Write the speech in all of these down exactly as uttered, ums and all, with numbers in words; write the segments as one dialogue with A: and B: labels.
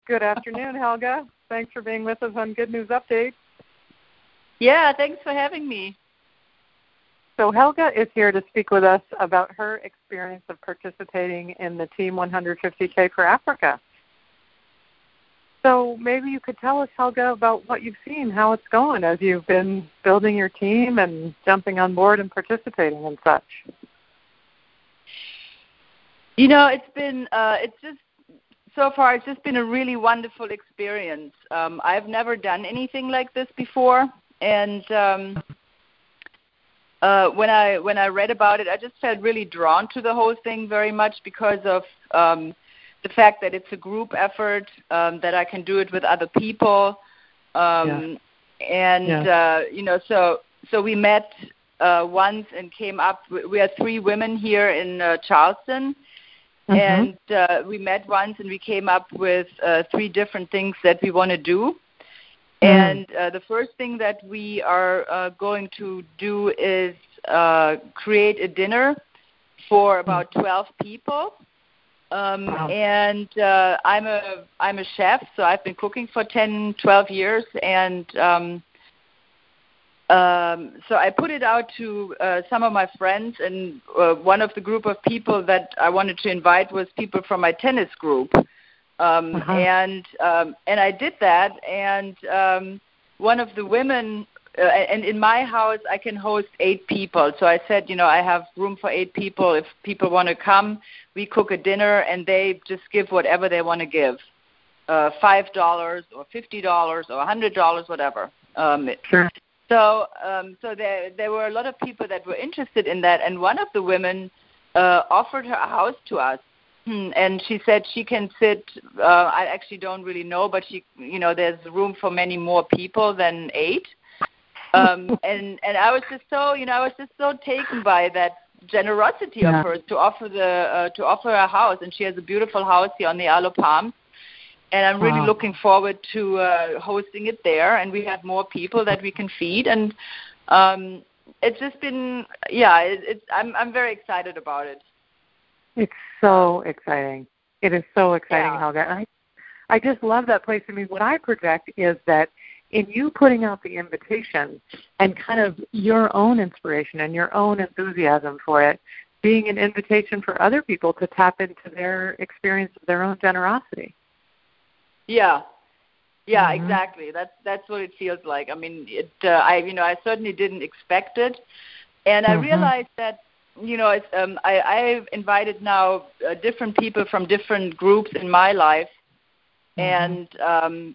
A: Good afternoon, Helga. Thanks for being with us on Good News Update.
B: Yeah, thanks for having me.
A: So Helga is here to speak with us about her experience of participating in the Team one hundred fifty K for Africa. So maybe you could tell us, Helga, about what you've seen, how it's going as you've been building your team and jumping on board and participating and such.
B: You know, it's been, uh, it's just, so far it's just been a really wonderful experience. Um, I've never done anything like this before, and um, uh, when I when I read about it, I just felt really drawn to the whole thing very much because of um, the fact that it's a group effort, um, that I can do it with other people, um, yeah. and yeah. Uh, you know, so so we met uh, once and came up. We are three women here in uh, Charleston, mm-hmm. and uh, we met once and we came up with uh, three different things that we want to do. Mm. And uh, the first thing that we are uh, going to do is uh, create a dinner for about twelve people. Um, wow. And uh, I'm a I'm a chef, so I've been cooking for ten, twelve years, and um, um, so I put it out to uh, some of my friends, and uh, one of the group of people that I wanted to invite was people from my tennis group, um, uh-huh. and um, and I did that, and um, one of the women. Uh, and in my house, I can host eight people. So I said, you know, I have room for eight people. If people want to come, we cook a dinner, and they just give whatever they want to give, uh, five dollars or fifty dollars or one hundred dollars, whatever. Um,
A: sure.
B: So um, so there, there were a lot of people that were interested in that, and one of the women uh, offered her house to us. And she said she can sit, uh, I actually don't really know, but she, you know, there's room for many more people than eight. Um, and, and I was just so, you know, I was just so taken by that generosity yeah. of hers to offer the uh, to offer her house, and she has a beautiful house here on the Isle of Palms, and I'm really wow. looking forward to uh, hosting it there. And we have more people that we can feed, and um, it's just been, yeah, it, it's I'm I'm very excited about it.
A: It's so exciting. It is so exciting,
B: yeah.
A: Helga. I I just love that place. I mean, what I project is that in you putting out the invitation and kind of your own inspiration and your own enthusiasm for it, being an invitation for other people to tap into their experience of their own generosity.
B: Yeah, yeah,
A: mm-hmm.
B: exactly. That's that's what it feels like. I mean, it. Uh, I you know I certainly didn't expect it, and I mm-hmm. realized that you know it's, um, I I've invited now uh, different people from different groups in my life, mm-hmm. and. Um,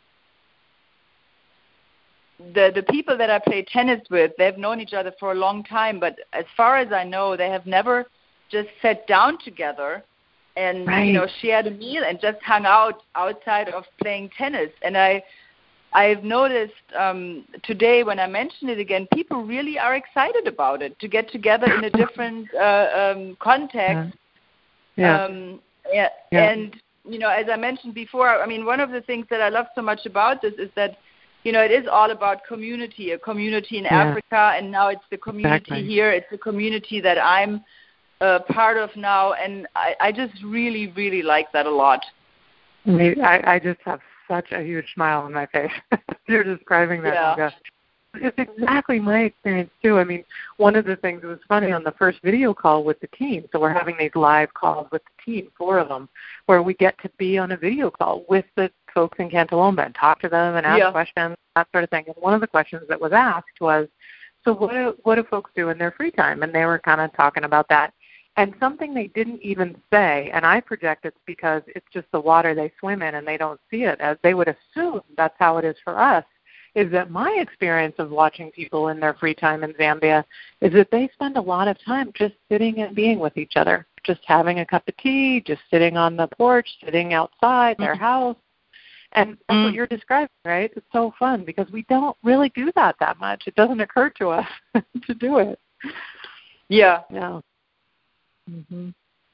B: The the people that I play tennis with, they've known each other for a long time, but as far as I know, they have never just sat down together and
A: right.
B: you know shared a meal and just hung out outside of playing tennis. And I I've noticed um, today when I mention it again, people really are excited about it to get together in a different uh, um, context.
A: Yeah. Yeah.
B: Um, yeah.
A: yeah.
B: And you know, as I mentioned before, I mean, one of the things that I love so much about this is that. You know, it is all about community, a community in yeah. Africa, and now it's the community
A: exactly.
B: here. It's the community that I'm uh, part of now, and I, I just really, really like that a lot.
A: I, I just have such a huge smile on my face. You're describing that,
B: yeah.
A: Helga. It's exactly my experience, too. I mean, one of the things that was funny on the first video call with the team, so we're having these live calls with the team, four of them, where we get to be on a video call with the folks in Cantalomba and talk to them and ask
B: yeah.
A: questions, that sort of thing. And one of the questions that was asked was, so what do, what do folks do in their free time? And they were kind of talking about that. And something they didn't even say, and I project it's because it's just the water they swim in and they don't see it, as they would assume that's how it is for us, is that my experience of watching people in their free time in Zambia is that they spend a lot of time just sitting and being with each other, just having a cup of tea, just sitting on the porch, sitting outside their mm-hmm. house. And that's mm. what you're describing, right? It's so fun because we don't really do that that much. It doesn't occur to us to do it.
B: Yeah.
A: Yeah. Mm-hmm.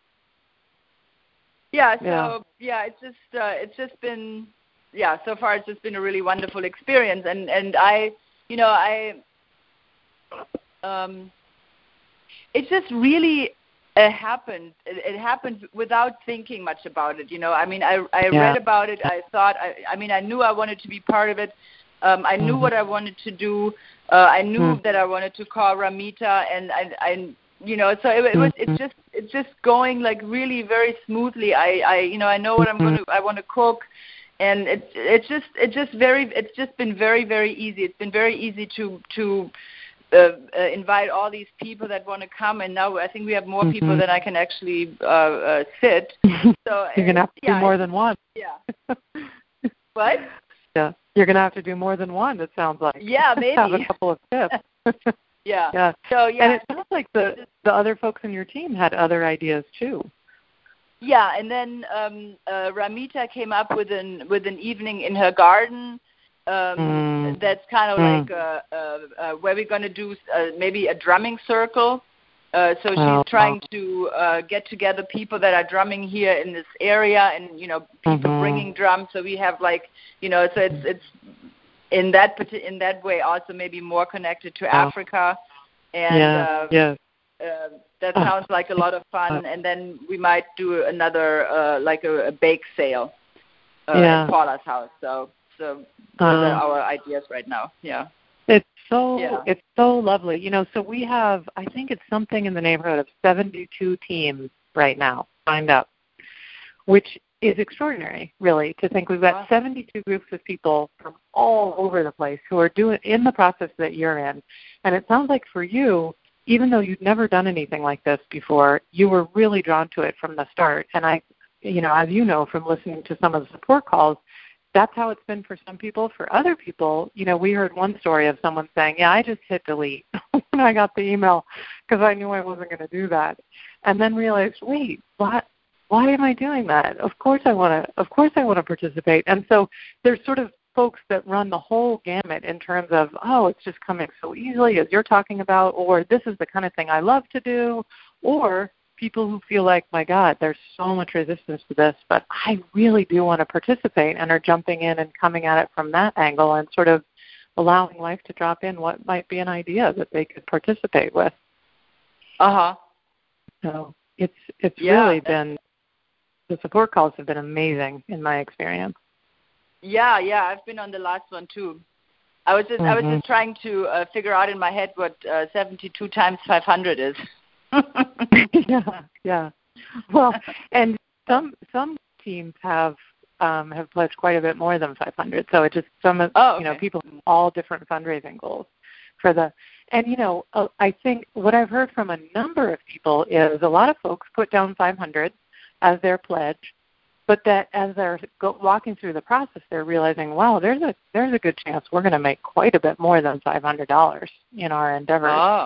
B: Yeah. So yeah, yeah it's just uh, it's just been yeah. So far, it's just been a really wonderful experience, and and I, you know, I, um, it's just really it happened. It, it happened without thinking much about it. You know, I mean, I I
A: yeah.
B: read about it. I thought. I, I mean, I knew I wanted to be part of it. Um, I knew
A: mm-hmm.
B: what I wanted to do. Uh, I knew
A: mm-hmm.
B: that I wanted to call Ramita, and I, I you know, so it, it was.
A: Mm-hmm.
B: It's just it's just going like really very smoothly. I, I you know, I know what I'm going to. I want to cook. And it's it's just it's just very it's just been very very easy. It's been very easy to to uh, uh, invite all these people that want to come. And now I think we have more
A: mm-hmm.
B: people than I can actually uh, uh, sit. So
A: you're gonna have to
B: yeah,
A: do more than one.
B: Yeah. What?
A: Yeah, you're gonna have to do more than one. It sounds like.
B: Yeah, maybe.
A: Have a couple of tips.
B: yeah.
A: Yeah.
B: So yeah.
A: And it sounds like the the other folks in your team had other ideas too.
B: Yeah, and then um, uh, Ramita came up with an with an evening in her garden. Um, mm. That's kind of mm. like uh, uh, uh, where we're going to do uh, maybe a drumming circle. Uh, so she's oh, trying oh. to uh, get together people that are drumming here in this area, and you know, people mm-hmm. bringing drums. So we have like, you know, so it's it's in that in that way also maybe more connected to oh. Africa. And
A: yeah.
B: Uh,
A: yeah.
B: Uh, that sounds like a lot of fun, and then we might do another uh, like a, a bake sale uh,
A: yeah.
B: at Paula's house. So, so those um, are our ideas right now. Yeah,
A: it's so
B: yeah.
A: it's so lovely. You know, so we have I think it's something in the neighborhood of seventy-two teams right now signed up, which is extraordinary, really, to think we've got wow. seventy-two groups of people from all over the place who are doing in the process that you're in, and it sounds like for you, even though you'd never done anything like this before, you were really drawn to it from the start. And I, you know, as you know from listening to some of the support calls, that's how it's been for some people. For other people, you know, we heard one story of someone saying, yeah, I just hit delete when I got the email because I knew I wasn't going to do that. And then realized, wait, what? Why am I doing that? Of course I want to, of course I want to participate. And so there's sort of folks that run the whole gamut in terms of, oh, it's just coming so easily as you're talking about, or this is the kind of thing I love to do, or people who feel like, my God, there's so much resistance to this, but I really do want to participate and are jumping in and coming at it from that angle and sort of allowing life to drop in what might be an idea that they could participate with.
B: Uh-huh.
A: So it's it's
B: yeah.
A: really been, the support calls have been amazing in my experience.
B: Yeah, yeah, I've been on the last one too. I was just, mm-hmm. I was just trying to uh, figure out in my head what uh, seventy-two times five hundred is.
A: yeah, yeah. Well, and some some teams have um, have pledged quite a bit more than five hundred. So it just some of
B: oh, okay.
A: you know people have all different fundraising goals for the. And you know, uh, I think what I've heard from a number of people is a lot of folks put down five hundred as their pledge. But that as they're go, walking through the process, they're realizing, wow, there's a there's a good chance we're going to make quite a bit more than five hundred dollars in our endeavors.
B: Oh.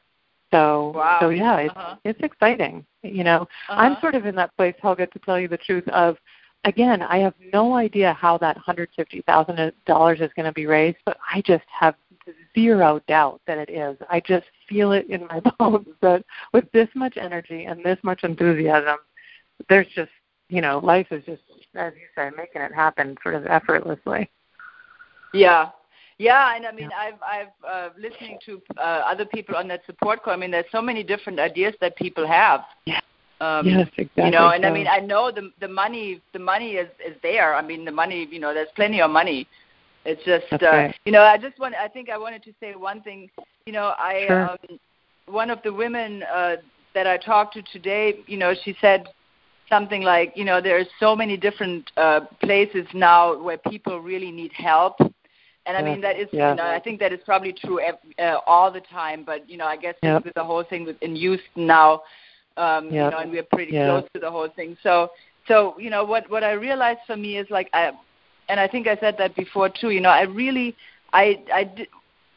A: So,
B: wow.
A: so yeah, it's
B: uh-huh.
A: it's exciting. You know,
B: uh-huh.
A: I'm sort of in that place, Helga, to tell you the truth of, again, I have no idea how that one hundred fifty thousand dollars is going to be raised, but I just have zero doubt that it is. I just feel it in my bones that with this much energy and this much enthusiasm, there's just, you know, life is just, as you say, making it happen sort of effortlessly.
B: Yeah. Yeah, and I mean, yeah. I've, I've uh, listening to uh, other people on that support call, I mean, there's so many different ideas that people have.
A: Yeah.
B: Um,
A: yes, exactly.
B: You know, and
A: so.
B: I mean, I know the the money, the money is, is there. I mean, the money, you know, there's plenty of money. It's just, uh,
A: right.
B: you know, I just want, I think I wanted to say one thing. You know, I,
A: sure.
B: um, one of the women uh, that I talked to today, you know, she said, something like, you know, there's so many different uh, places now where people really need help. And I
A: yeah.
B: mean, that is,
A: yeah.
B: you know, I think that is probably true uh, all the time. But, you know, I guess
A: yep.
B: with the whole thing with, in Houston now, um,
A: yep.
B: you know, and we're pretty
A: yeah.
B: close to the whole thing. So, so you know, what, what I realized for me is like, I, and I think I said that before too, you know, I really, I, I did,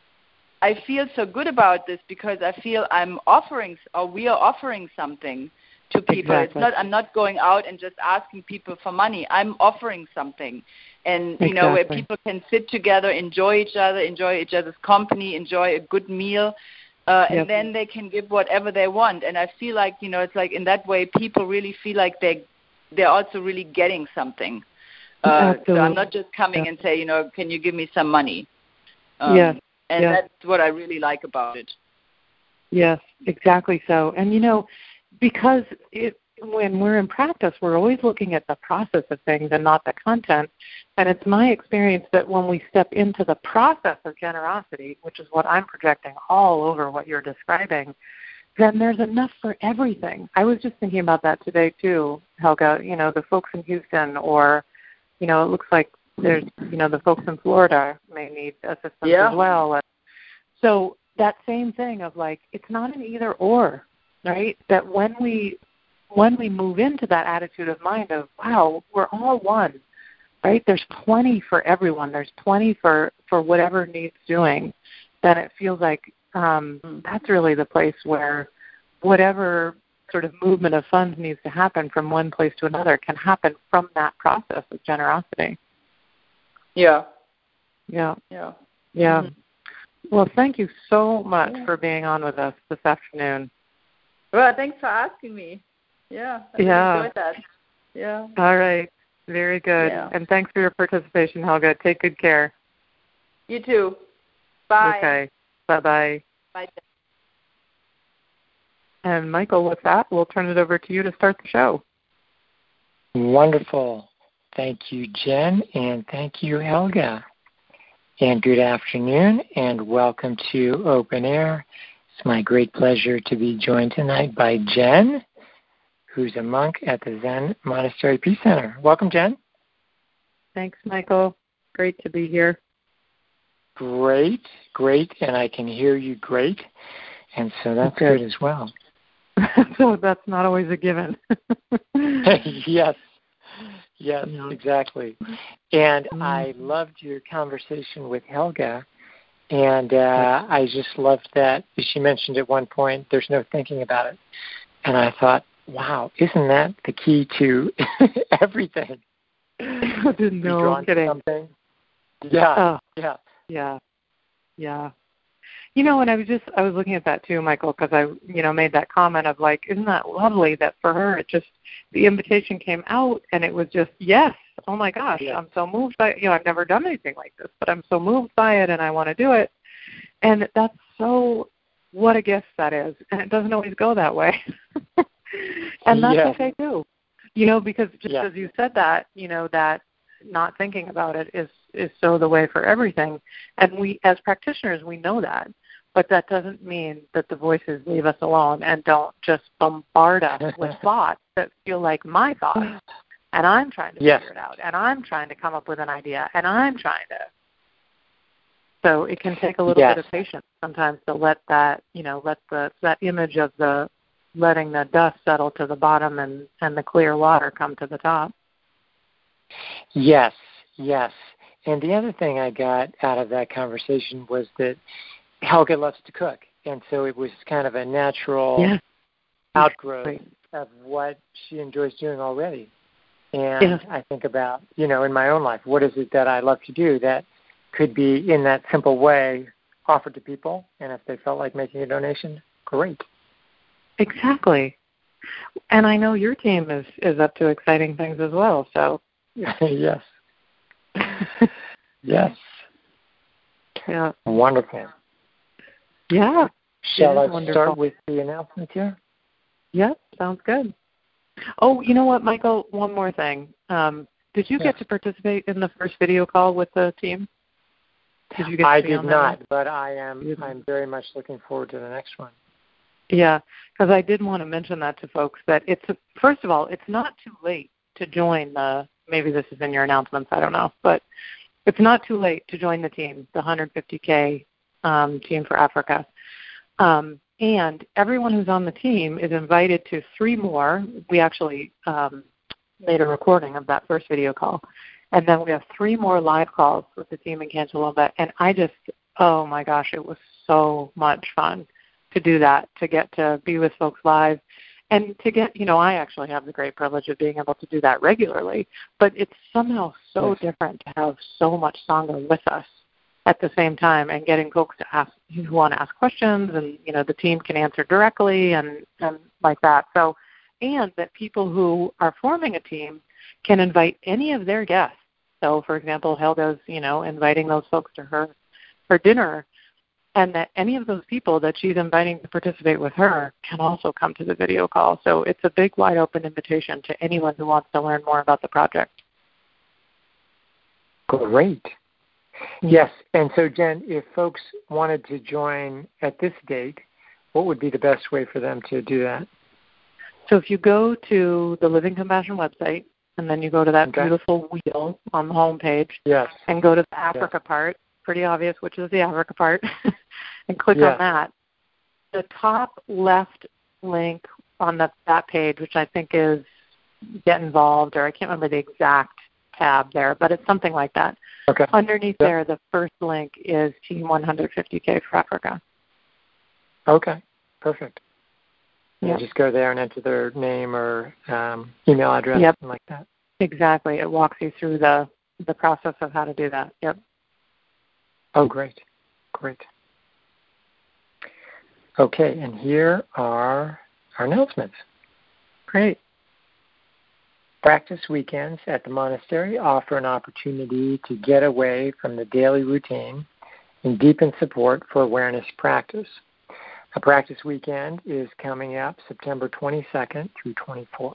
B: I feel so good about this because I feel I'm offering, or we are offering something to people.
A: Exactly.
B: It's not, I'm not going out and just asking people for money. I'm offering something. And, you
A: exactly.
B: know, where people can sit together, enjoy each other, enjoy each other's company, enjoy a good meal, uh,
A: yep.
B: and then they can give whatever they want. And I feel like, you know, it's like in that way people really feel like they, they're also really getting something. Uh, so I'm not just coming
A: yeah.
B: and say, you know, can you give me some money? Um,
A: yeah.
B: And
A: yeah.
B: that's what I really like about it.
A: Yes, exactly so. And, you know, because it, when we're in practice, we're always looking at the process of things and not the content. And it's my experience that when we step into the process of generosity, which is what I'm projecting all over what you're describing, then there's enough for everything. I was just thinking about that today too, Helga. You know, the folks in Houston, or, you know, it looks like there's, you know, the folks in Florida may need assistance
B: yeah.
A: as well. And so that same thing of like, it's not an either or, right? That when we when we move into that attitude of mind of, wow, we're all one, right? There's plenty for everyone. There's plenty for, for whatever needs doing. Then it feels like um, that's really the place where whatever sort of movement of funds needs to happen from one place to another can happen from that process of generosity.
B: Yeah.
A: Yeah.
B: Yeah.
A: Yeah.
B: Mm-hmm.
A: Well, thank you so much
B: yeah.
A: for being on with us this afternoon.
B: Well, thanks for asking me. Yeah, I
A: yeah.
B: enjoyed that. Yeah.
A: All right. Very good.
B: Yeah.
A: And thanks for your participation, Helga. Take good care.
B: You too. Bye.
A: Okay. Bye-bye.
B: Bye.
A: And Michael, with that, we'll turn it over to you to start the show.
C: Wonderful. Thank you, Jen, and thank you, Helga. And good afternoon, and welcome to Open Air. It's my great pleasure to be joined tonight by Jen, who's a monk at the Zen Monastery Peace Center. Welcome, Jen.
A: Thanks, Michael. Great to be here.
C: Great, great, and I can hear you great, and so that's okay. Good as well.
A: So that's not always a given.
C: Yes, yes, yeah. Exactly. And
A: mm-hmm.
C: I loved your conversation with Helga, and uh, I just loved that she mentioned at one point, there's no thinking about it. And I thought, wow, isn't that the key to everything?
A: No kidding.
C: Something? Yeah,
A: oh,
C: yeah.
A: Yeah, yeah. You know, and I was just, I was looking at that too, Michael, because I, you know, made that comment of like, isn't that lovely that for her it just, the invitation came out and it was just, yes, oh my gosh, yeah. I'm so moved by it. You know, I've never done anything like this, but I'm so moved by it and I want to do it. And that's so, what a gift that is. And it doesn't always go that way. And that's
C: yeah.
A: okay too. You know, because just
C: yeah.
A: as you said that, you know, that not thinking about it is, is so the way for everything. And we, as practitioners, we know that. But that doesn't mean that the voices leave us alone and don't just bombard us with thoughts that feel like my thoughts. And I'm trying to
C: yes.
A: figure it out. And I'm trying to come up with an idea. And I'm trying to. So it can take a little
C: yes.
A: bit of patience sometimes to let that, you know, let the that image of the letting the dust settle to the bottom and, and the clear water come to the top.
C: Yes, yes. And the other thing I got out of that conversation was that Helga loves to cook. And so it was kind of a natural
A: yes.
C: outgrowth
A: right.
C: of what she enjoys doing already. And
A: yes.
C: I think about, you know, in my own life, what is it that I love to do that could be in that simple way offered to people? And if they felt like making a donation, great.
A: Exactly. And I know your team is, is up to exciting things as well. So
C: yes. yes.
A: Yeah.
C: Wonderful.
A: Yeah.
C: Shall I
A: wonderful.
C: start with the announcement here?
A: Yeah, sounds good. Oh, you know what, Michael? One more thing. Um, did you yes. get to participate in the first video call with the team? Did you get
C: I
A: to be
C: did
A: on that
C: not,
A: one?
C: but I am. I'm very much looking forward to the next one.
A: Yeah, because I did want to mention that to folks that it's a, first of all, it's not too late to join the. Maybe this is in your announcements. I don't know, but it's not too late to join the team, the one hundred fifty K um, team for Africa. Um, and everyone who's on the team is invited to three more. We actually um, made a recording of that first video call. And then we have three more live calls with the team in Cantalumba. And I just, oh my gosh, it was so much fun to do that, to get to be with folks live. And to get, you know, I actually have the great privilege of being able to do that regularly. But it's somehow so yes. different to have so much Sangha with us at the same time, and getting folks to ask, who want to ask questions, and, you know, the team can answer directly and, and like that. So, and that people who are forming a team can invite any of their guests. So, for example, Helga's, you know, inviting those folks to her, her dinner and that any of those people that she's inviting to participate with her can also come to the video call. So it's a big, wide open invitation to anyone who wants to learn more about the project.
C: Great. Yes, and so Jen, if folks wanted to join at this date, what would be the best way for them to do that?
A: So if you go to the Living Compassion website, and then you go to that okay. beautiful wheel on the home page,
C: yes.
A: and go to the Africa yes. part, pretty obvious which is the Africa part, and click
C: yes.
A: on that. The top left link on the, that page, which I think is Get Involved, or I can't remember the exact tab there, but it's something like that.
C: Okay.
A: Underneath
C: yep.
A: there, the first link is Team one hundred fifty K for Africa.
C: Okay, perfect.
A: Yep.
C: Just go there and enter their name or um, email address,
A: yep.
C: something like that.
A: Exactly. It walks you through the, the process of how to do that. Yep.
C: Oh, great. Great. Okay, and here are our announcements.
A: Great.
C: Practice weekends at the monastery offer an opportunity to get away from the daily routine and deepen support for awareness practice. A practice weekend is coming up September twenty-second through twenty-fourth.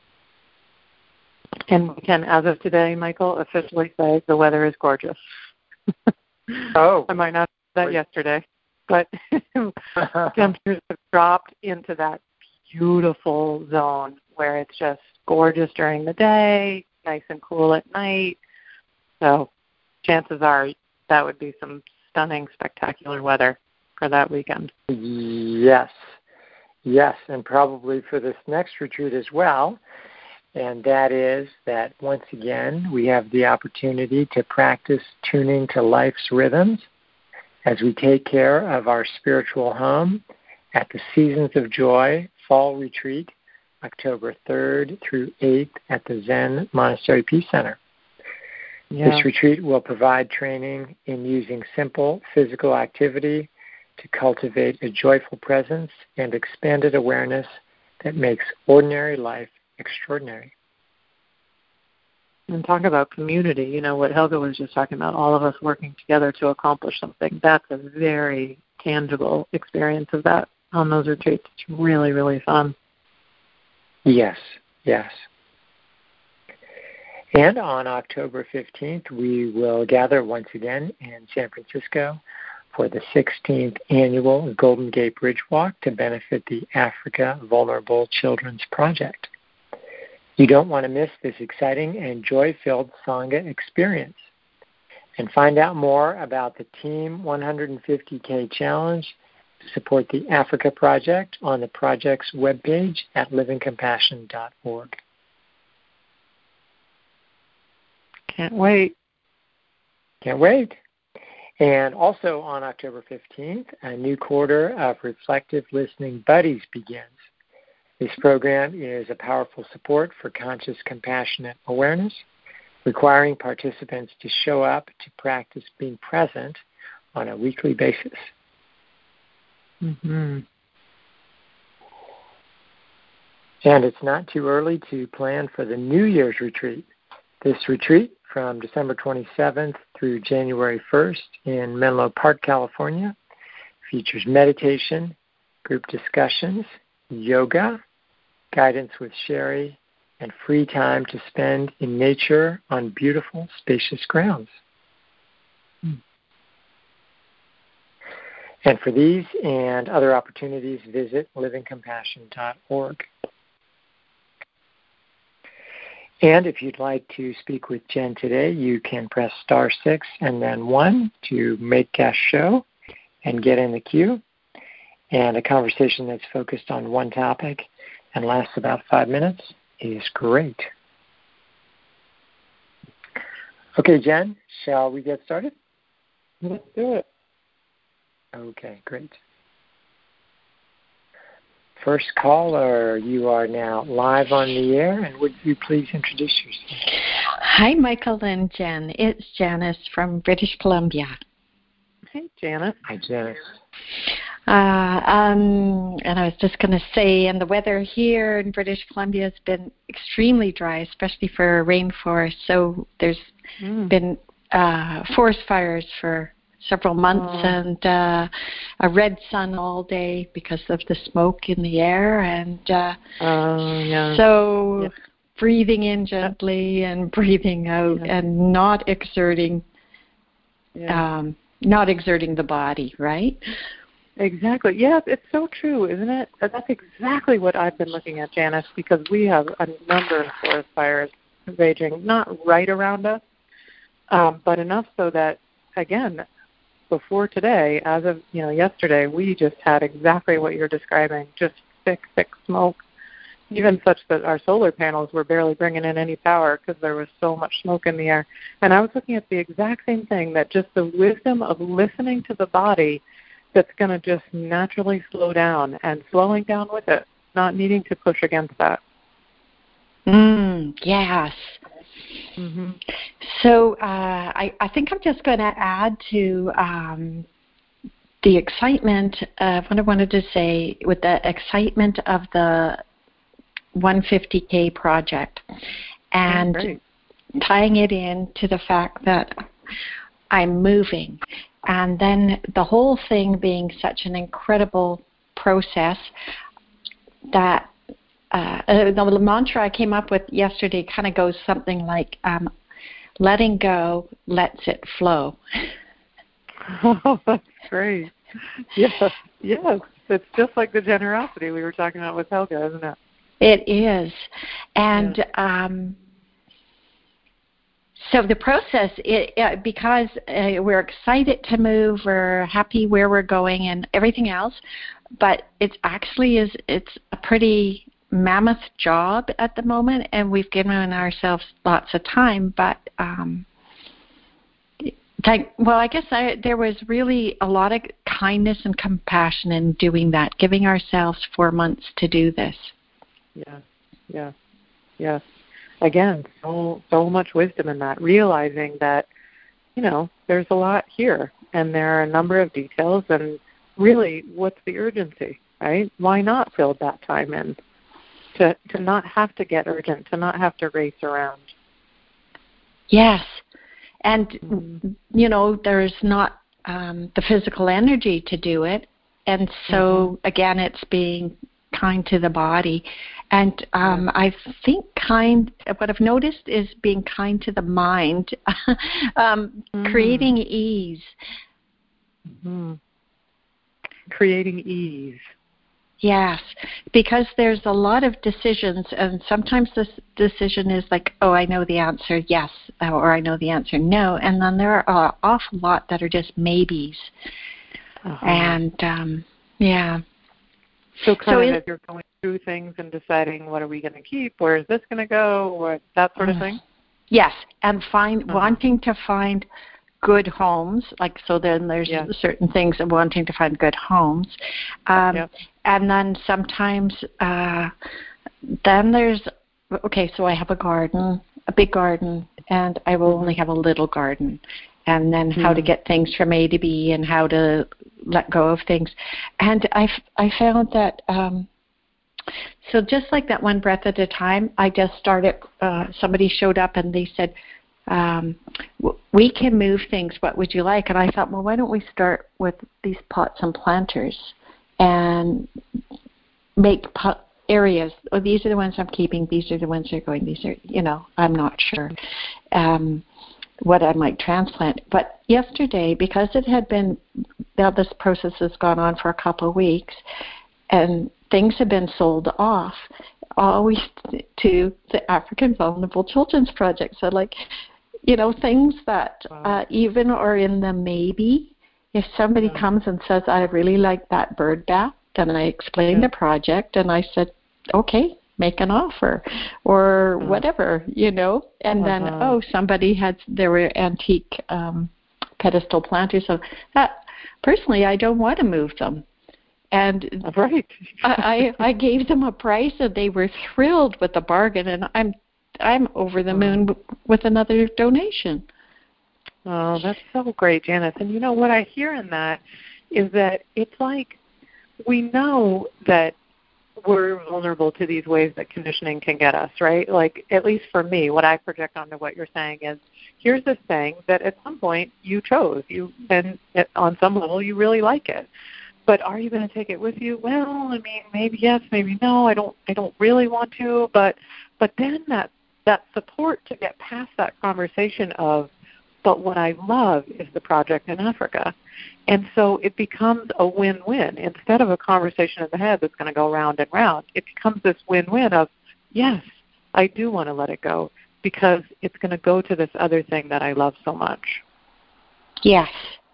A: And we can, as of today, Michael, officially say the weather is gorgeous.
C: Oh.
A: I might not have said that yesterday, but temperatures have dropped into that beautiful zone where it's just gorgeous during the day, nice and cool at night. So chances are that would be some stunning, spectacular weather for that weekend.
C: Yes. Yes, and probably for this next retreat as well. And that is that once again, we have the opportunity to practice tuning to life's rhythms as we take care of our spiritual home at the Seasons of Joy Fall Retreat, October third through eighth at the Zen Monastery Peace Center. Yeah. This retreat will provide training in using simple physical activity to cultivate a joyful presence and expanded awareness that makes ordinary life extraordinary.
A: And talk about community, you know, what Helga was just talking about, all of us working together to accomplish something. That's a very tangible experience of that on those retreats. It's really, really fun.
C: Yes, yes. And on October fifteenth, we will gather once again in San Francisco for the sixteenth annual Golden Gate Bridge Walk to benefit the Africa Vulnerable Children's Project. You don't want to miss this exciting and joy-filled Sangha experience. And find out more about the Team one hundred fifty K Challenge to support the Africa Project on the project's webpage at living compassion dot org.
A: Can't wait.
C: Can't wait. And also on October fifteenth, a new quarter of Reflective Listening Buddies begins. This program is a powerful support for conscious, compassionate awareness, requiring participants to show up to practice being present on a weekly basis.
A: Mm-hmm.
C: And it's not too early to plan for the New Year's retreat. This retreat, from December twenty-seventh through January first in Menlo Park, California, features meditation, group discussions, yoga, guidance with Sherry, and free time to spend in nature on beautiful, spacious grounds. Mm. And for these and other opportunities, visit living compassion dot org. And if you'd like to speak with Jen today, you can press star six and then one to make guest show and get in the queue. And a conversation that's focused on one topic and lasts about five minutes is great. Okay, Jen, shall we get started?
A: Let's do it.
C: Okay, great. First caller, you are now live on the air, and would you please introduce yourself?
D: Hi, Michael and Jen. It's Janice from British Columbia.
A: Hey, Janice.
C: Hi, Janice.
D: Uh, um, and I was just going to say, and the weather here in British Columbia has been extremely dry, especially for a rainforest. So there's mm. been uh, forest fires for several months
A: oh.
D: and uh, a red sun all day because of the smoke in the air. And uh,
A: oh, yeah.
D: so
A: yeah.
D: breathing in gently and breathing out
A: yeah.
D: and not exerting,
A: yeah.
D: um, not exerting the body, right?
A: Exactly. Yes, it's so true, isn't it? That's exactly what I've been looking at, Janice, because we have a number of forest fires raging, not right around us, um, but enough so that, again, before today, as of you know yesterday, we just had exactly what you're describing, just thick, thick smoke, even such that our solar panels were barely bringing in any power because there was so much smoke in the air. And I was looking at the exact same thing, that just the wisdom of listening to the body that's going to just naturally slow down and slowing down with it, not needing to push against that.
D: Mm, yes.
A: Mm-hmm.
D: So uh, I, I think I'm just going to add to um, the excitement of what I wanted to say with the excitement of the one hundred fifty K project and
A: oh,
D: tying it in to the fact that I'm moving. And then the whole thing being such an incredible process that uh, the mantra I came up with yesterday kind of goes something like, um, letting go lets it flow.
A: Oh, that's great. Yes, yes. It's just like the generosity we were talking about with Helga, isn't it?
D: It is. And
A: yeah.
D: um, so the process, it, it, because uh, we're excited to move, we're happy where we're going and everything else, but it's actually is it's a pretty mammoth job at the moment, and we've given ourselves lots of time. But um, like, well, I guess I, there was really a lot of kindness and compassion in doing that, giving ourselves four months to do this.
A: Yeah, yeah, yes. Again, so so much wisdom in that, realizing that, you know, there's a lot here, and there are a number of details, and really, what's the urgency, right? Why not build that time in? To to not have to get urgent, to not have to race around.
D: Yes, and,
A: mm-hmm.
D: you know, there's not um, the physical energy to do it, and so, mm-hmm. again, it's being kind to the body. And um, yeah. I think kind, what I've noticed is being kind to the mind, um, mm. creating ease.
A: Mm-hmm. Creating ease.
D: Yes, because there's a lot of decisions, and sometimes this decision is like, oh, I know the answer, yes, or I know the answer, no. And then there are an awful lot that are just maybes. Uh-huh. And, um, yeah.
A: So kind
D: so
A: of
D: it,
A: as you're going through things and deciding what are we going to keep, where is this going to go, or that sort of thing?
D: Yes, and find
A: uh-huh.
D: wanting to find good homes. Like, so then there's
A: yeah.
D: certain things of wanting to find good homes. Um,
A: yep.
D: And then sometimes, uh, then there's, okay, so I have a garden, a big garden, and I will mm-hmm. only have a little garden. And then how mm. to get things from A to B and how to let go of things. And I, I found that, um, so just like that one breath at a time, I just started, uh, somebody showed up and they said, um, w- we can move things, what would you like? And I thought, well, why don't we start with these pots and planters and make pot areas. Oh, these are the ones I'm keeping. These are the ones that are going. These are, you know, I'm not sure. Um, what I might transplant. But yesterday, because it had been, now this process has gone on for a couple of weeks, and things have been sold off, always to the African Vulnerable Children's Project. So, like, you know, things that wow. uh, even are in the maybe, if somebody yeah. comes and says, I really like that bird bath, and I explain yeah. the project, and I said, okay, make an offer or uh-huh. whatever, you know. And uh-huh. then, oh, somebody had, there were antique um, pedestal planters. So that, personally, I don't want to move them. And
A: right.
D: I, I I gave them a price, and they were thrilled with the bargain, and I'm I'm over the moon uh-huh. with another donation.
A: Oh, that's so great, Janice. And you know what I hear in that is that it's like we know that we're vulnerable to these ways that conditioning can get us, right? Like, at least for me, what I project onto what you're saying is, here's this thing that at some point you chose, you and it, on some level you really like it. But are you going to take it with you? Well, I mean, maybe yes, maybe no. I don't. I don't really want to. But but then that that support to get past that conversation of, but what I love is the project in Africa, and so it becomes a win-win instead of a conversation in the head that's going to go round and round. It becomes this win-win of, yes, I do want to let it go because it's going to go to this other thing that I love so much.
D: Yes,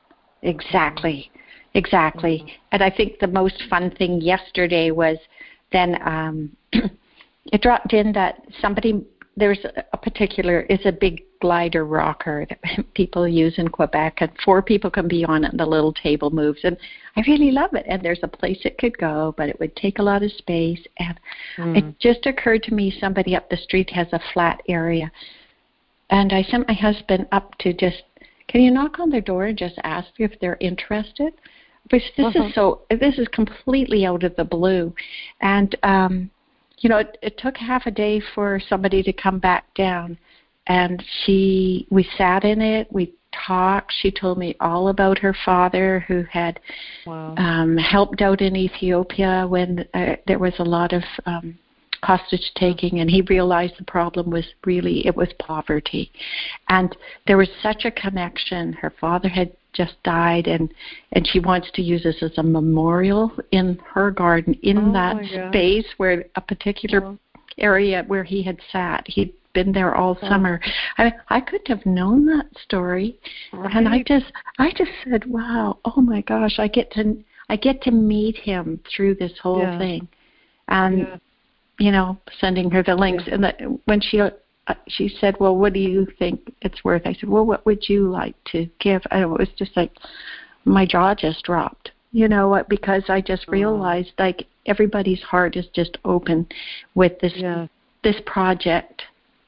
D: exactly. Exactly. Mm-hmm. And I think the most fun thing yesterday was then um, it dropped in that somebody, there's a particular, it's a big glider rocker that people use in Quebec, and four people can be on it and the little table moves. And I really love it. And there's a place it could go, but it would take a lot of space. And mm. it just occurred to me somebody up the street has a flat area. And I sent my husband up to just, can you knock on their door and just ask if they're interested? But this uh-huh. is so. This is completely out of the blue, and um, you know, it, it took half a day for somebody to come back down, and she. We sat in it. We talked. She told me all about her father, who had wow. um, helped out in Ethiopia when uh, there was a lot of um, hostage taking, and he realized the problem was really it was poverty, and there was such a connection. Her father had just died, and and she wants to use this as a memorial in her garden in oh that space where a particular oh. area where he had sat. He'd been there all oh. summer. I I couldn't have known that story, right. and I just I just said, wow, oh my gosh, I get to I get to meet him through this whole yeah. thing, and yeah. you know, sending her the links. Yeah. And that when she Uh, she said, well, what do you think it's worth? I said, well, what would you like to give? And it was just like my jaw just dropped, you know what, because I just realized oh. like everybody's heart is just open with this yeah. this project.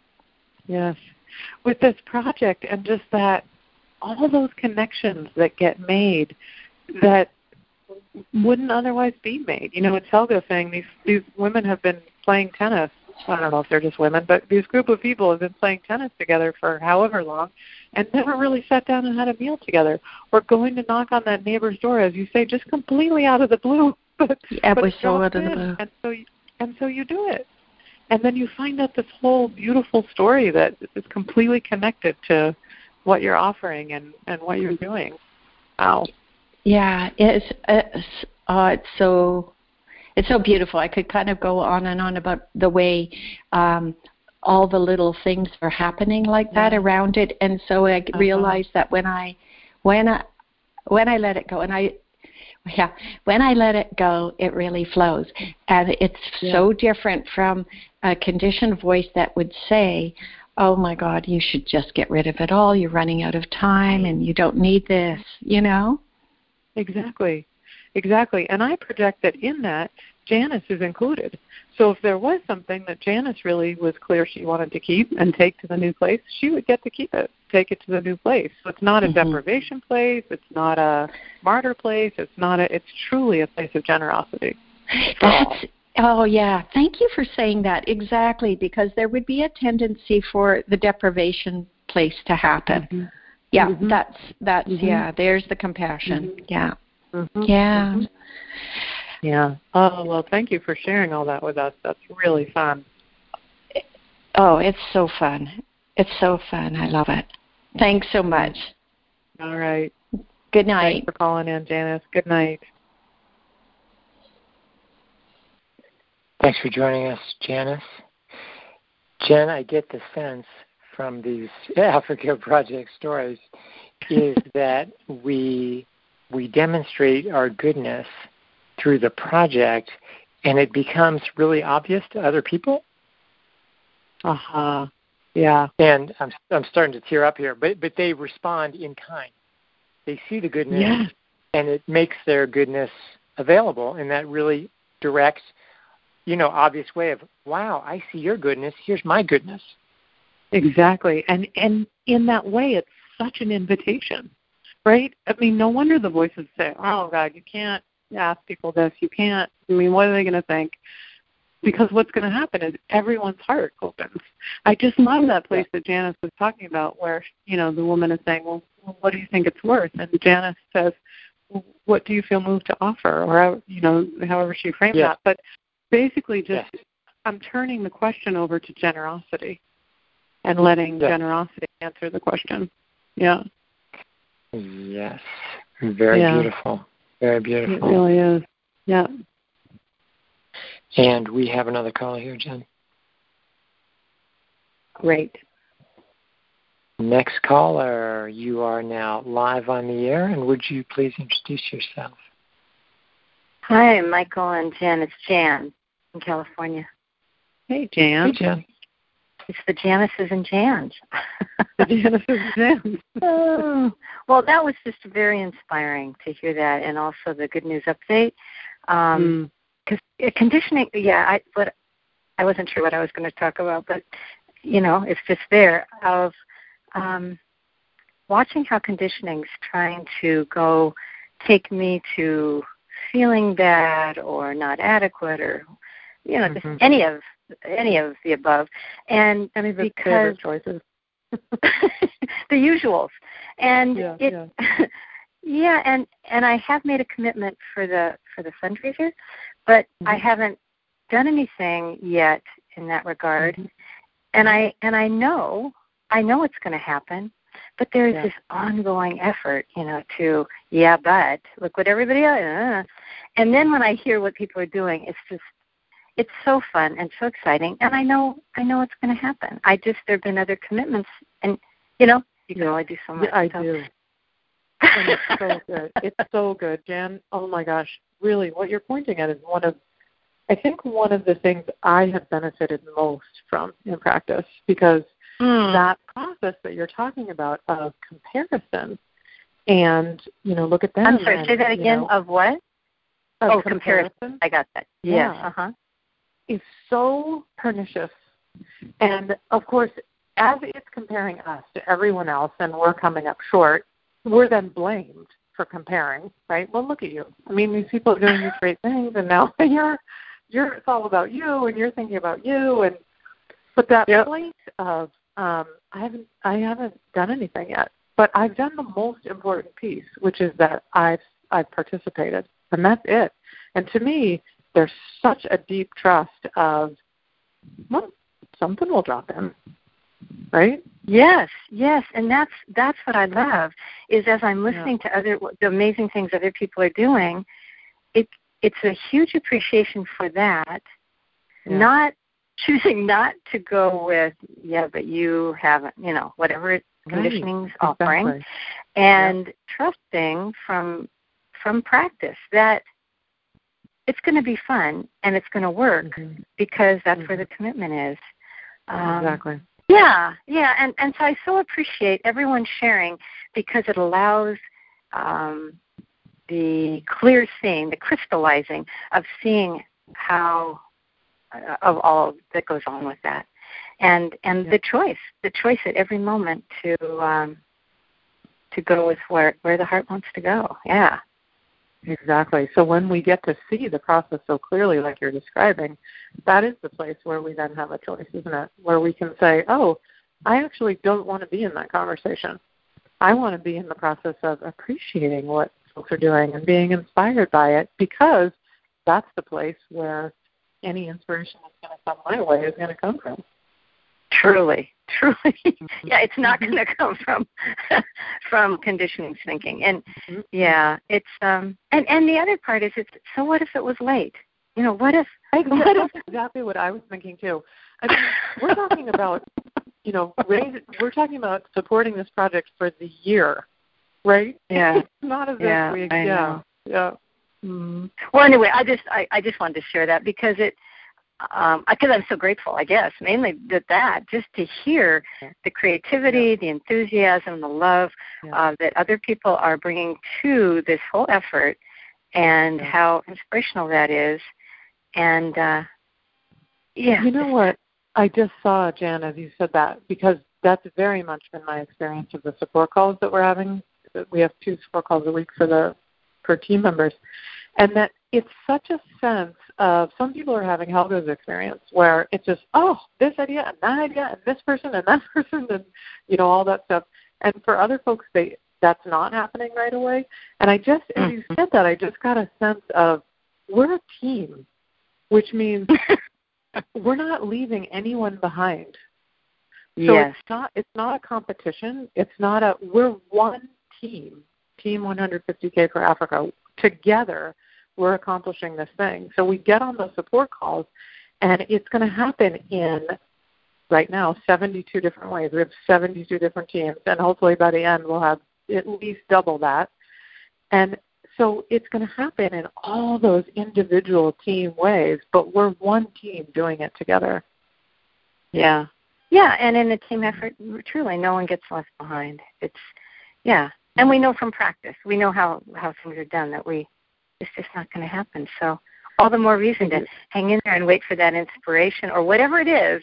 A: Yes, with this project and just that, all those connections that get made that wouldn't otherwise be made. You know, it's Helga saying these, these women have been playing tennis. I don't know if they're just women, but these group of people have been playing tennis together for however long and never really sat down and had a meal together, or going to knock on that neighbor's door, as you say, just completely out of the blue. But,
D: yeah, it
A: but
D: was so out of the blue.
A: And so, you, and so you do it. And then you find out this whole beautiful story that is completely connected to what you're offering and, and what you're doing. Wow.
D: Yeah, it's, it's, uh, it's so... It's so beautiful. I could kind of go on and on about the way um, all the little things are happening like that yeah. around it, and so I uh-huh. realized that when I, when I, when I let it go, and I, yeah, when I let it go, it really flows, and it's yeah. so different from a conditioned voice that would say, "Oh my God, you should just get rid of it all. You're running out of time, and you don't need this," you know.
A: Exactly. Exactly. And I project that in that, Janice is included. So if there was something that Janice really was clear she wanted to keep and take to the new place, she would get to keep it, take it to the new place. So it's not a mm-hmm. deprivation place. It's not a martyr place. It's not a, it's truly a place of generosity.
D: That's, oh, yeah. Thank you for saying that. Exactly, because there would be a tendency for the deprivation place to happen. Mm-hmm. Yeah, mm-hmm. that's, that's mm-hmm. yeah, there's the compassion. Mm-hmm. Yeah.
A: Mm-hmm.
D: Yeah.
A: Mm-hmm. Yeah. Oh, well, thank you for sharing all that with us. That's really fun.
D: Oh, it's so fun. It's so fun. I love it. Thanks so much.
A: All right.
D: Good night.
A: Thanks for calling in, Janice. Good night.
C: Thanks for joining us, Janice. Jen, I get the sense from these Africa Project stories is that we we demonstrate our goodness through the project, and it becomes really obvious to other people.
A: Uh-huh. Yeah.
C: And I'm I'm starting to tear up here, but but they respond in kind. They see the goodness,
A: yeah.
C: and it makes their goodness available in that really direct, you know, obvious way of, wow, I see your goodness, here's my goodness.
A: Exactly. And and in that way, it's such an invitation, right? I mean, no wonder the voices say, oh, God, you can't ask people this. You can't. I mean, what are they going to think? because what's going to happen is everyone's heart opens. I just love that place that Janice was talking about where, you know, the woman is saying, well, what do you think it's worth? And Janice says, well, what do you feel moved to offer? Or, you know, however she framed
C: yes.
A: that. But basically just
C: yes.
A: I'm turning the question over to generosity and letting yes. generosity answer the question. Yeah.
C: Yes. Very
A: yeah.
C: beautiful. Very beautiful.
A: It really is. Yeah.
C: And we have another caller here, Jen.
A: Great.
C: Next caller, you are now live on the air, and would you please introduce yourself?
E: Hi, Michael and Jan. It's Jan in California.
A: Hey, Jan.
C: Hey, Jan.
E: It's the Janices and Jans.
A: The Janices and Jans.
E: oh, well, that was just very inspiring to hear that, and also the good news update. Um, because mm. conditioning, yeah, I but I wasn't sure what I was going to talk about, but you know, it's just there of um, watching how conditioning's trying to go take me to feeling bad or not adequate or you know, mm-hmm. just any of any of the above, and
A: any of the
E: because
A: choices,
E: the usuals, and
A: yeah,
E: it,
A: yeah.
E: yeah, and and I have made a commitment for the for the fundraiser, but mm-hmm. I haven't done anything yet in that regard, mm-hmm. and I and I know I know it's going to happen, but there's yeah. this ongoing effort, you know, to yeah, but look what everybody else, uh, and then when I hear what people are doing, it's just. It's so fun and so exciting, and I know I know it's going to happen. I just there have been other commitments, and you know you can
A: yeah.
E: only do so much.
A: Yeah, I
E: so.
A: do. And it's so good. It's so good, Jan. Oh my gosh, really, what you're pointing at is one of, I think one of the things I have benefited most from in practice because mm. that process that you're talking about of comparison, and you know, look at them.
E: I'm sorry,
A: and,
E: say that again.
A: Know,
E: of what?
A: Of
E: oh,
A: comparison.
E: comparison. I got that.
A: Yeah.
E: Yeah. Uh huh.
A: Is so pernicious. And, of course, as it's comparing us to everyone else and we're coming up short, we're then blamed for comparing, right? Well, look at you. I mean, these people are doing these great things, and now you're, you're it's all about you, and you're thinking about you. And But that yep. place of, um, I haven't I haven't done anything yet, but I've done the most important piece, which is that I've I've participated, and that's it. And to me, there's such a deep trust of, well, something will drop in, right?
E: Yes, yes, and that's that's what I love. Is as I'm listening yeah. to other the amazing things other people are doing, it it's a huge appreciation for that. Yeah. Not choosing not to go with yeah, but you haven't, you know, whatever conditioning's
A: right.
E: offering,
A: exactly.
E: and
A: yeah.
E: trusting from from practice that. It's going to be fun and it's going to work mm-hmm. because that's mm-hmm. where the commitment is. Um,
A: exactly.
E: Yeah, yeah, and, and so I so appreciate everyone sharing because it allows um, the clear seeing, the crystallizing of seeing how uh, of all that goes on with that, and and yeah. the choice, the choice at every moment to um, to go with where where the heart wants to go. Yeah.
A: Exactly. So when we get to see the process so clearly like you're describing, that is the place where we then have a choice, isn't it? Where we can say, oh, I actually don't want to be in that conversation. I want to be in the process of appreciating what folks are doing and being inspired by it because that's the place where any inspiration that's going to come my way is going to come from.
E: Truly, truly. yeah, it's not going to come from from conditioning thinking. And yeah, it's um and, and the other part is it's so what if it was late? You know, what if
A: what if exactly what I was thinking too. I mean, we're talking about, you know, raise, we're talking about supporting this project for the year, right?
E: Yeah.
A: It's not as
E: yeah,
A: if we
E: I
A: yeah.
E: know.
A: Yeah. Mm.
E: Well, anyway, I just I, I just wanted to share that because it Um, because I'm so grateful, I guess, mainly that that, just to hear the creativity, yeah. the enthusiasm, the love yeah. uh, that other people are bringing to this whole effort and yeah. how inspirational that is. And, uh, yeah.
A: You know what? I just saw, Jan, as you said that, because that's very much been my experience of the support calls that we're having. We have two support calls a week for the for team members. And that it's such a sense of some people are having Helga's experience where it's just, oh, this idea and that idea and this person and that person and, you know, all that stuff. And for other folks, they that's not happening right away. And I just, as you said that, I just got a sense of we're a team, which means we're not leaving anyone behind. So
E: yes.
A: it's not it's not a competition. It's not a we're one team, Team one hundred fifty K for Africa. Together, we're accomplishing this thing. So we get on those support calls, and it's going to happen in, right now, seventy-two different ways. We have seventy-two different teams, and hopefully by the end we'll have at least double that. And so it's going to happen in all those individual team ways, but we're one team doing it together.
E: Yeah. Yeah, and in a team effort, truly, no one gets left behind. It's, yeah. And we know from practice, we know how, how things are done, that we, it's just not going to happen. So all the more reason to hang in there and wait for that inspiration or whatever it is.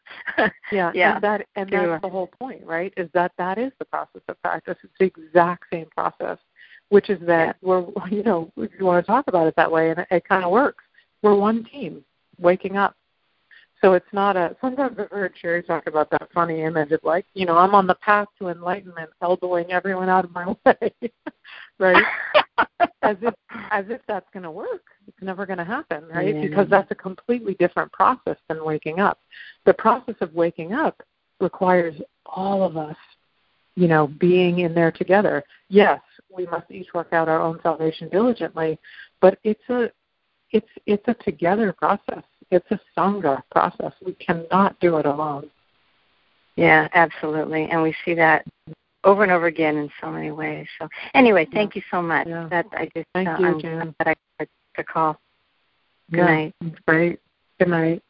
A: yeah,
E: yeah.
A: And, that, and that's the whole point, right, is that that is the process of practice. It's the exact same process, which is that yeah. we're, you know, if you want to talk about it that way, and it, it kind of works. We're one team waking up. So it's not a, sometimes I've heard Sherry talk about that funny image of like, you know, I'm on the path to enlightenment, elbowing everyone out of my way, right? as if as if that's going to work. It's never going to happen, right? Yeah. Because that's a completely different process than waking up. The process of waking up requires all of us, you know, being in there together. Yes, we must each work out our own salvation diligently, but it's a it's it's a together process. It's a Sangha process. We cannot do it alone.
E: Yeah, absolutely. And we see that over and over again in so many ways. So anyway, thank yeah. you so much.
A: Yeah.
E: That I just
A: thank
E: uh,
A: you,
E: I'm
A: Jan.
E: glad I got the call. Good
A: yeah,
E: night.
A: It's great. Good night.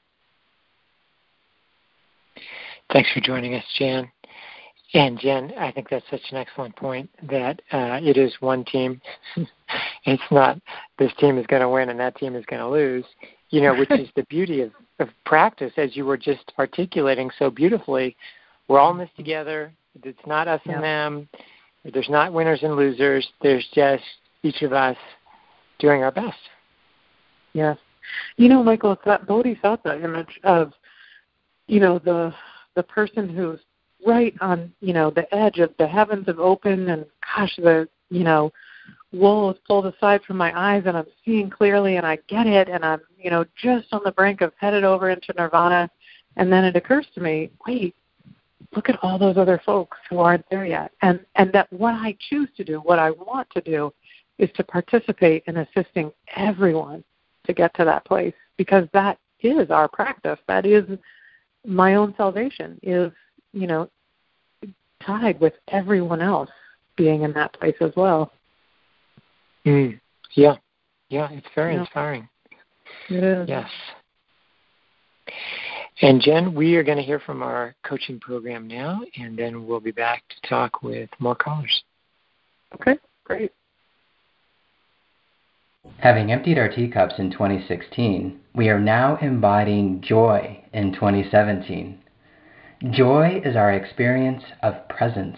C: Thanks for joining us, Jan. And Jen, I think that's such an excellent point that uh, it is one team. It's not this team is going to win and that team is going to lose, you know, which is the beauty of, of practice, as you were just articulating so beautifully. We're all in this together. It's not us yeah. and them. There's not winners and losers. There's just each of us doing our best.
A: Yes. You know, Michael, it's that bodhisattva image of, you know, the the person who's right on, you know, the edge of the heavens have opened and, gosh, the, you know, wool is pulled aside from my eyes and I'm seeing clearly and I get it and I'm, you know, just on the brink of headed over into nirvana. And then it occurs to me, wait, look at all those other folks who aren't there yet. And, and that what I choose to do, what I want to do, is to participate in assisting everyone to get to that place, because that is our practice. That is my own salvation, is, you know, tied with everyone else being in that place as well.
C: Mm. Yeah. Yeah, it's very
A: yeah.
C: inspiring.
A: It is.
C: Yes. And Jen, we are going to hear from our coaching program now, and then we'll be back to talk with more callers.
A: Okay, great.
F: Having emptied our teacups in twenty sixteen, we are now embodying joy in twenty seventeen. Joy is our experience of presence.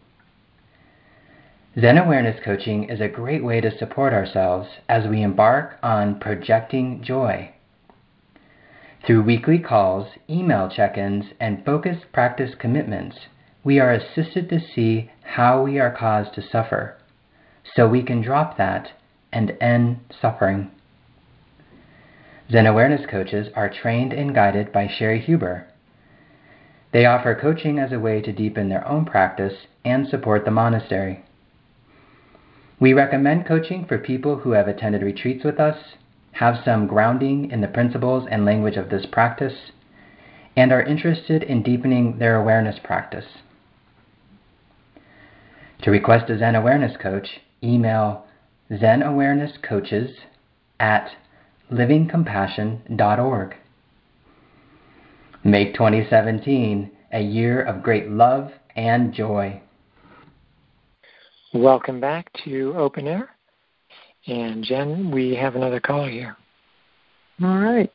F: Zen Awareness Coaching is a great way to support ourselves as we embark on projecting joy. Through weekly calls, email check-ins, and focused practice commitments, we are assisted to see how we are caused to suffer, so we can drop that and end suffering. Zen Awareness coaches are trained and guided by Sherry Huber. They offer coaching as a way to deepen their own practice and support the monastery. We recommend coaching for people who have attended retreats with us, have some grounding in the principles and language of this practice, and are interested in deepening their awareness practice. To request a Zen Awareness coach, email zenawarenesscoaches at living compassion dot org. Make twenty seventeen a year of great love and joy.
C: Welcome back to Open Air. And Jen, we have another caller here.
A: All right.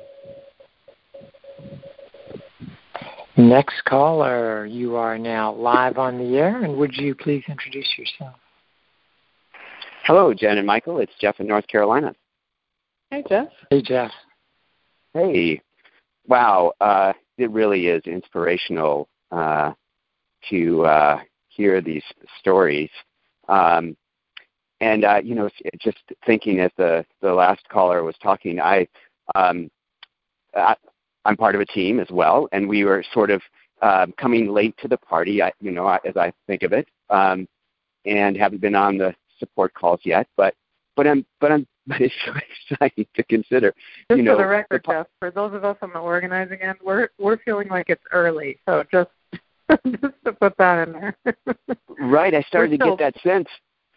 C: Next caller, you are now live on the air, and would you please introduce yourself?
G: Hello, Jen and Michael. It's Jeff in North Carolina.
A: Hey, Jeff.
C: Hey, Jeff.
G: Hey. Wow. Uh, it really is inspirational uh, to uh, hear these stories. Um, and, uh, you know, just thinking as the, the last caller was talking, I, um, I, I'm part of a team as well, and we were sort of uh, coming late to the party, I, you know, as I think of it, um, and haven't been on the support calls yet, but but I'm but I'm but it's so exciting to consider.
A: Just
G: you know,
A: for the record,
G: the,
A: Jeff, for those of us on the organizing end, we're we're feeling like it's early, so just just to put that in there.
G: Right, I started to
A: still,
G: get that sense.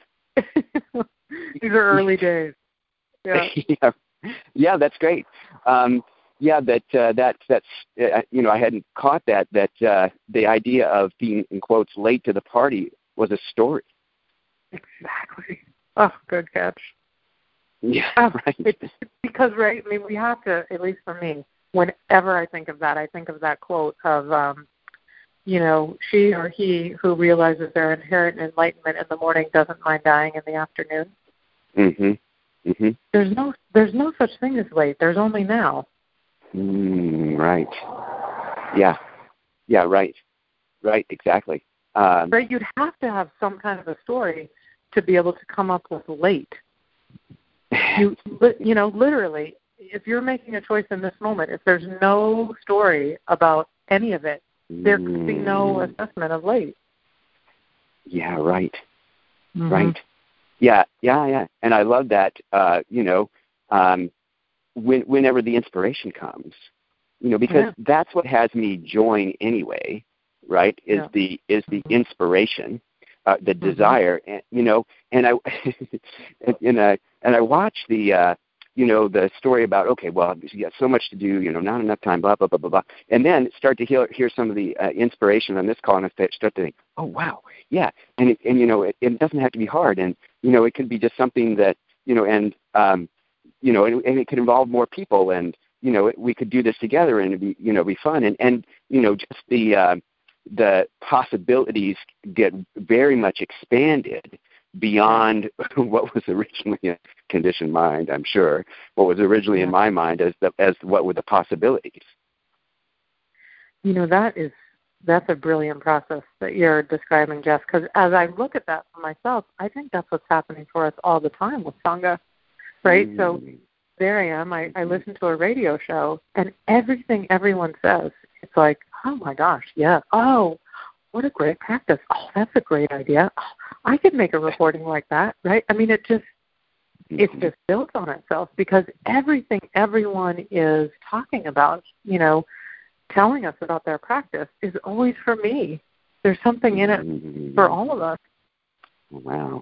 A: These are early days. Yeah,
G: yeah, yeah, that's great. Um, yeah, that uh, that's that's uh, you know I hadn't caught that that uh, the idea of being in quotes late to the party was a story.
A: Exactly. Oh, good catch.
G: Yeah,
A: oh,
G: right.
A: It's because right. I mean, we have to. At least for me, whenever I think of that, I think of that quote of, um, you know, she or he who realizes their inherent enlightenment in the morning doesn't mind dying in the afternoon.
G: Mhm. Mhm.
A: There's no. There's no such thing as late. There's only now.
G: Mm, right. Yeah. Yeah. Right. Right. Exactly. Um,
A: right. You'd have to have some kind of a story to be able to come up with late. You, you know, literally, if you're making a choice in this moment, if there's no story about any of it, there could be no assessment of late.
G: Yeah. Right.
A: Mm-hmm.
G: Right. Yeah. Yeah. Yeah. And I love that. Uh, you know. Um, When, whenever the inspiration comes, you know, because yeah. that's what has me join anyway, right? Is yeah. the is the inspiration, uh, the mm-hmm. desire, and you know, and I and I and I watch the uh, you know the story about okay, well, you got so much to do, you know, not enough time, blah blah blah blah blah, and then start to hear hear some of the uh, inspiration on this call, and I start to think, oh wow, yeah, and it, and you know, it, it doesn't have to be hard, and you know, it could be just something that you know, and um, you know, and, and it could involve more people, and you know, we could do this together, and it'd be, you know, be fun, and and you know, just the uh, the possibilities get very much expanded beyond what was originally a conditioned mind. I'm sure what was originally yeah. in my mind as the as what were the possibilities.
A: You know, that is that's a brilliant process that you're describing, Jeff. Because as I look at that for myself, I think that's what's happening for us all the time with Sangha. Right? Mm. So there I am. I, I listen to a radio show, and everything everyone says, it's like, oh, my gosh, yeah. Oh, what a great practice. Oh, that's a great idea. Oh, I could make a recording like that, right? I mean, it just mm-hmm. it's just built on itself because everything everyone is talking about, you know, telling us about their practice is always for me. There's something in it mm-hmm. for all of us.
G: Wow.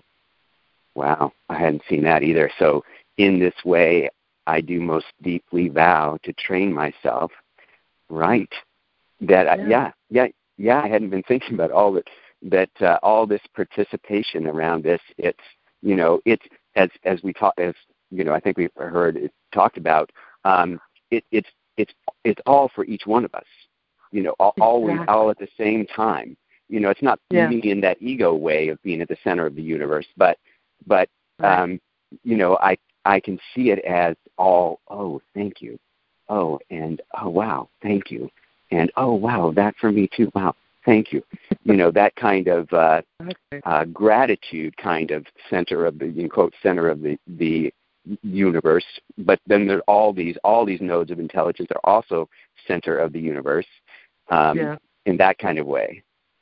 G: Wow. I hadn't seen that either. So in this way, I do most deeply vow to train myself, right? That, yeah, I, yeah, yeah, yeah, I hadn't been thinking about all that, that uh, all this participation around this, it's, you know, it's, as as we talk, as, you know, I think we've heard it talked about, um, it, it's, it's, it's all for each one of us, you know, all, always, exactly. all at the same time. You know, it's not yeah. being in that ego way of being at the center of the universe, but, but, right. um, you know, I, I can see it as all, oh, thank you. Oh, and, oh, wow, thank you. And, oh, wow, that for me too. Wow, thank you. You know, that kind of uh, uh, gratitude kind of center of the, in quote, center of the, the universe. But then there are all these, all these nodes of intelligence are also center of the universe um, yeah. in that kind of way.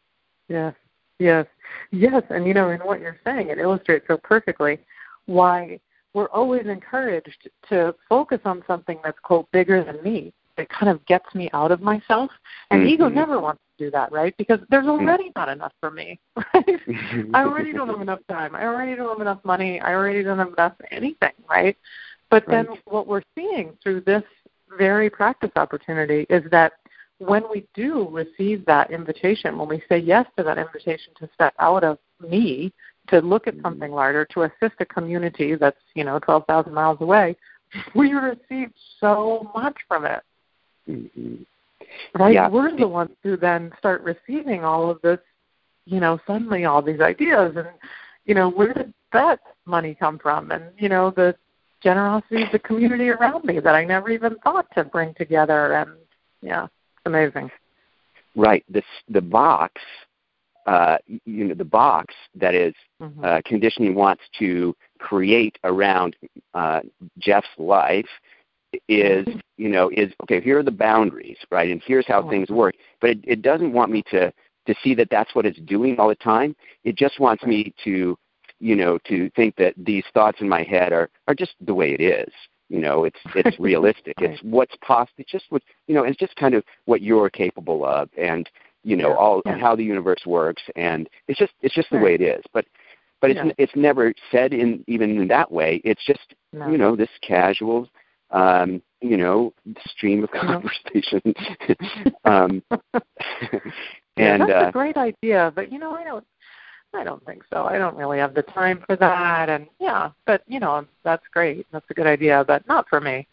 A: Yes, yes, yes. And, you know, in what you're saying, it illustrates so perfectly why we're always encouraged to focus on something that's, quote, bigger than me. It kind of gets me out of myself. And mm-hmm. ego never wants to do that, right? Because there's already not enough for me, right? I already don't have enough time. I already don't have enough money. I already don't have enough anything, right? But right. then what we're seeing through this very practice opportunity is that when we do receive that invitation, when we say yes to that invitation to step out of me, to look at something larger, to assist a community that's, you know, twelve thousand miles away, we receive so much from it.
G: Mm-hmm.
A: Right?
G: Yeah.
A: We're the ones who then start receiving all of this, you know, suddenly all these ideas and, you know, where did that money come from? And, you know, the generosity of the community around me that I never even thought to bring together. And yeah, it's amazing.
G: Right. The the box, uh, you know, the box that is mm-hmm. uh, conditioning wants to create around uh, Jeff's life is, you know, is okay. Here are the boundaries, right, and here's how mm-hmm. things work. But it, it doesn't want me to to see that that's what it's doing all the time. It just wants me to, you know, to think that these thoughts in my head are are just the way it is. You know, it's it's realistic. Right. It's what's possible. It's just what, you know, it's just kind of what you're capable of, and you know, yeah. all yeah. and how the universe works, and it's just it's just the right. way it is. But but it's yeah. it's never said in even in that way. It's just no. you know, this casual, um, you know, stream of conversation. um,
A: yeah,
G: and
A: that's
G: uh,
A: a great idea, but you know, I don't. I don't think so. I don't really have the time for that. And yeah, but you know, that's great. That's a good idea, but not for me.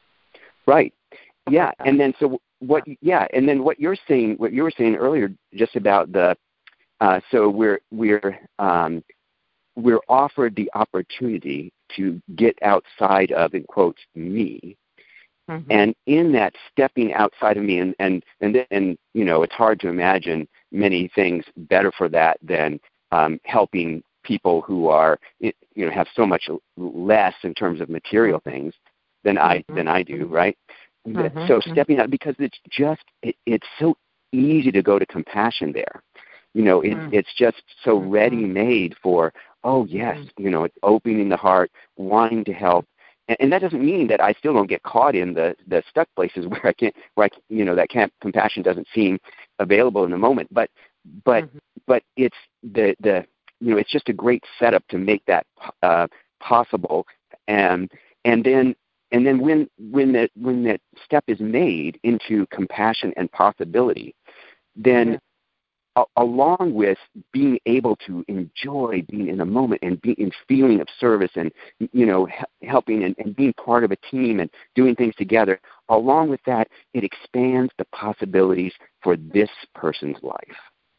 G: Right. Yeah. And then so what, yeah. And then what you're saying, what you were saying earlier, just about the, uh, so we're, we're, um, we're offered the opportunity to get outside of, in quotes, me. Mm-hmm. And in that stepping outside of me, and, and, and, and, you know, it's hard to imagine many things better for that than Um, helping people who are, you know, have so much less in terms of material things than I mm-hmm. than I do, right? Mm-hmm. So stepping out, because it's just it, it's so easy to go to compassion there. You know, it, mm-hmm. it's just so mm-hmm. ready-made for, oh yes, mm-hmm. you know, it's opening the heart, wanting to help, and, and that doesn't mean that I still don't get caught in the the stuck places where I can't, where I, you know, that can't, compassion doesn't seem available in the moment, but. But mm-hmm. but it's the, the you know, it's just a great setup to make that uh, possible, and and then and then when when that when that step is made into compassion and possibility, then mm-hmm. a- along with being able to enjoy being in a moment and being feeling of service and you know he- helping and, and being part of a team and doing things together, along with that, it expands the possibilities for this person's life.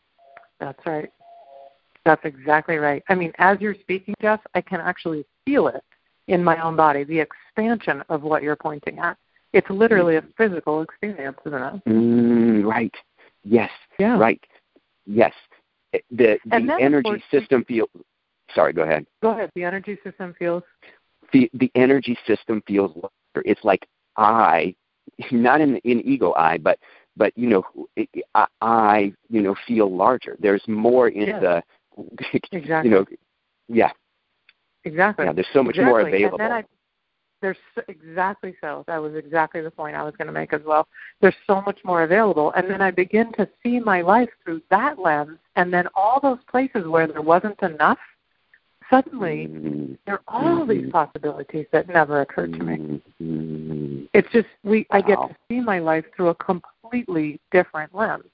A: That's right. That's exactly right. I mean, as you're speaking, Jeff, I can actually feel it in my own body, the expansion of what you're pointing at. It's literally a physical experience, isn't it?
G: Mm, right. Yes. Yeah. Right. Yes. The, the energy system feels... Sorry, go ahead.
A: Go ahead. The energy system feels...
G: The, the energy system feels lighter. It's like I, not in, in ego I, but... But, you know, I, I, you know, feel larger. There's more in yes. the,
A: exactly.
G: you know, yeah.
A: Exactly.
G: Yeah, there's so much
A: exactly.
G: more available.
A: And then I, there's exactly so. That was exactly the point I was going to make as well. There's so much more available. And then I begin to see my life through that lens. And then all those places where there wasn't enough, suddenly mm-hmm. there are all mm-hmm. these possibilities that never occurred to me. Mm-hmm. It's just we. Wow. I get to see my life through a completely different lens.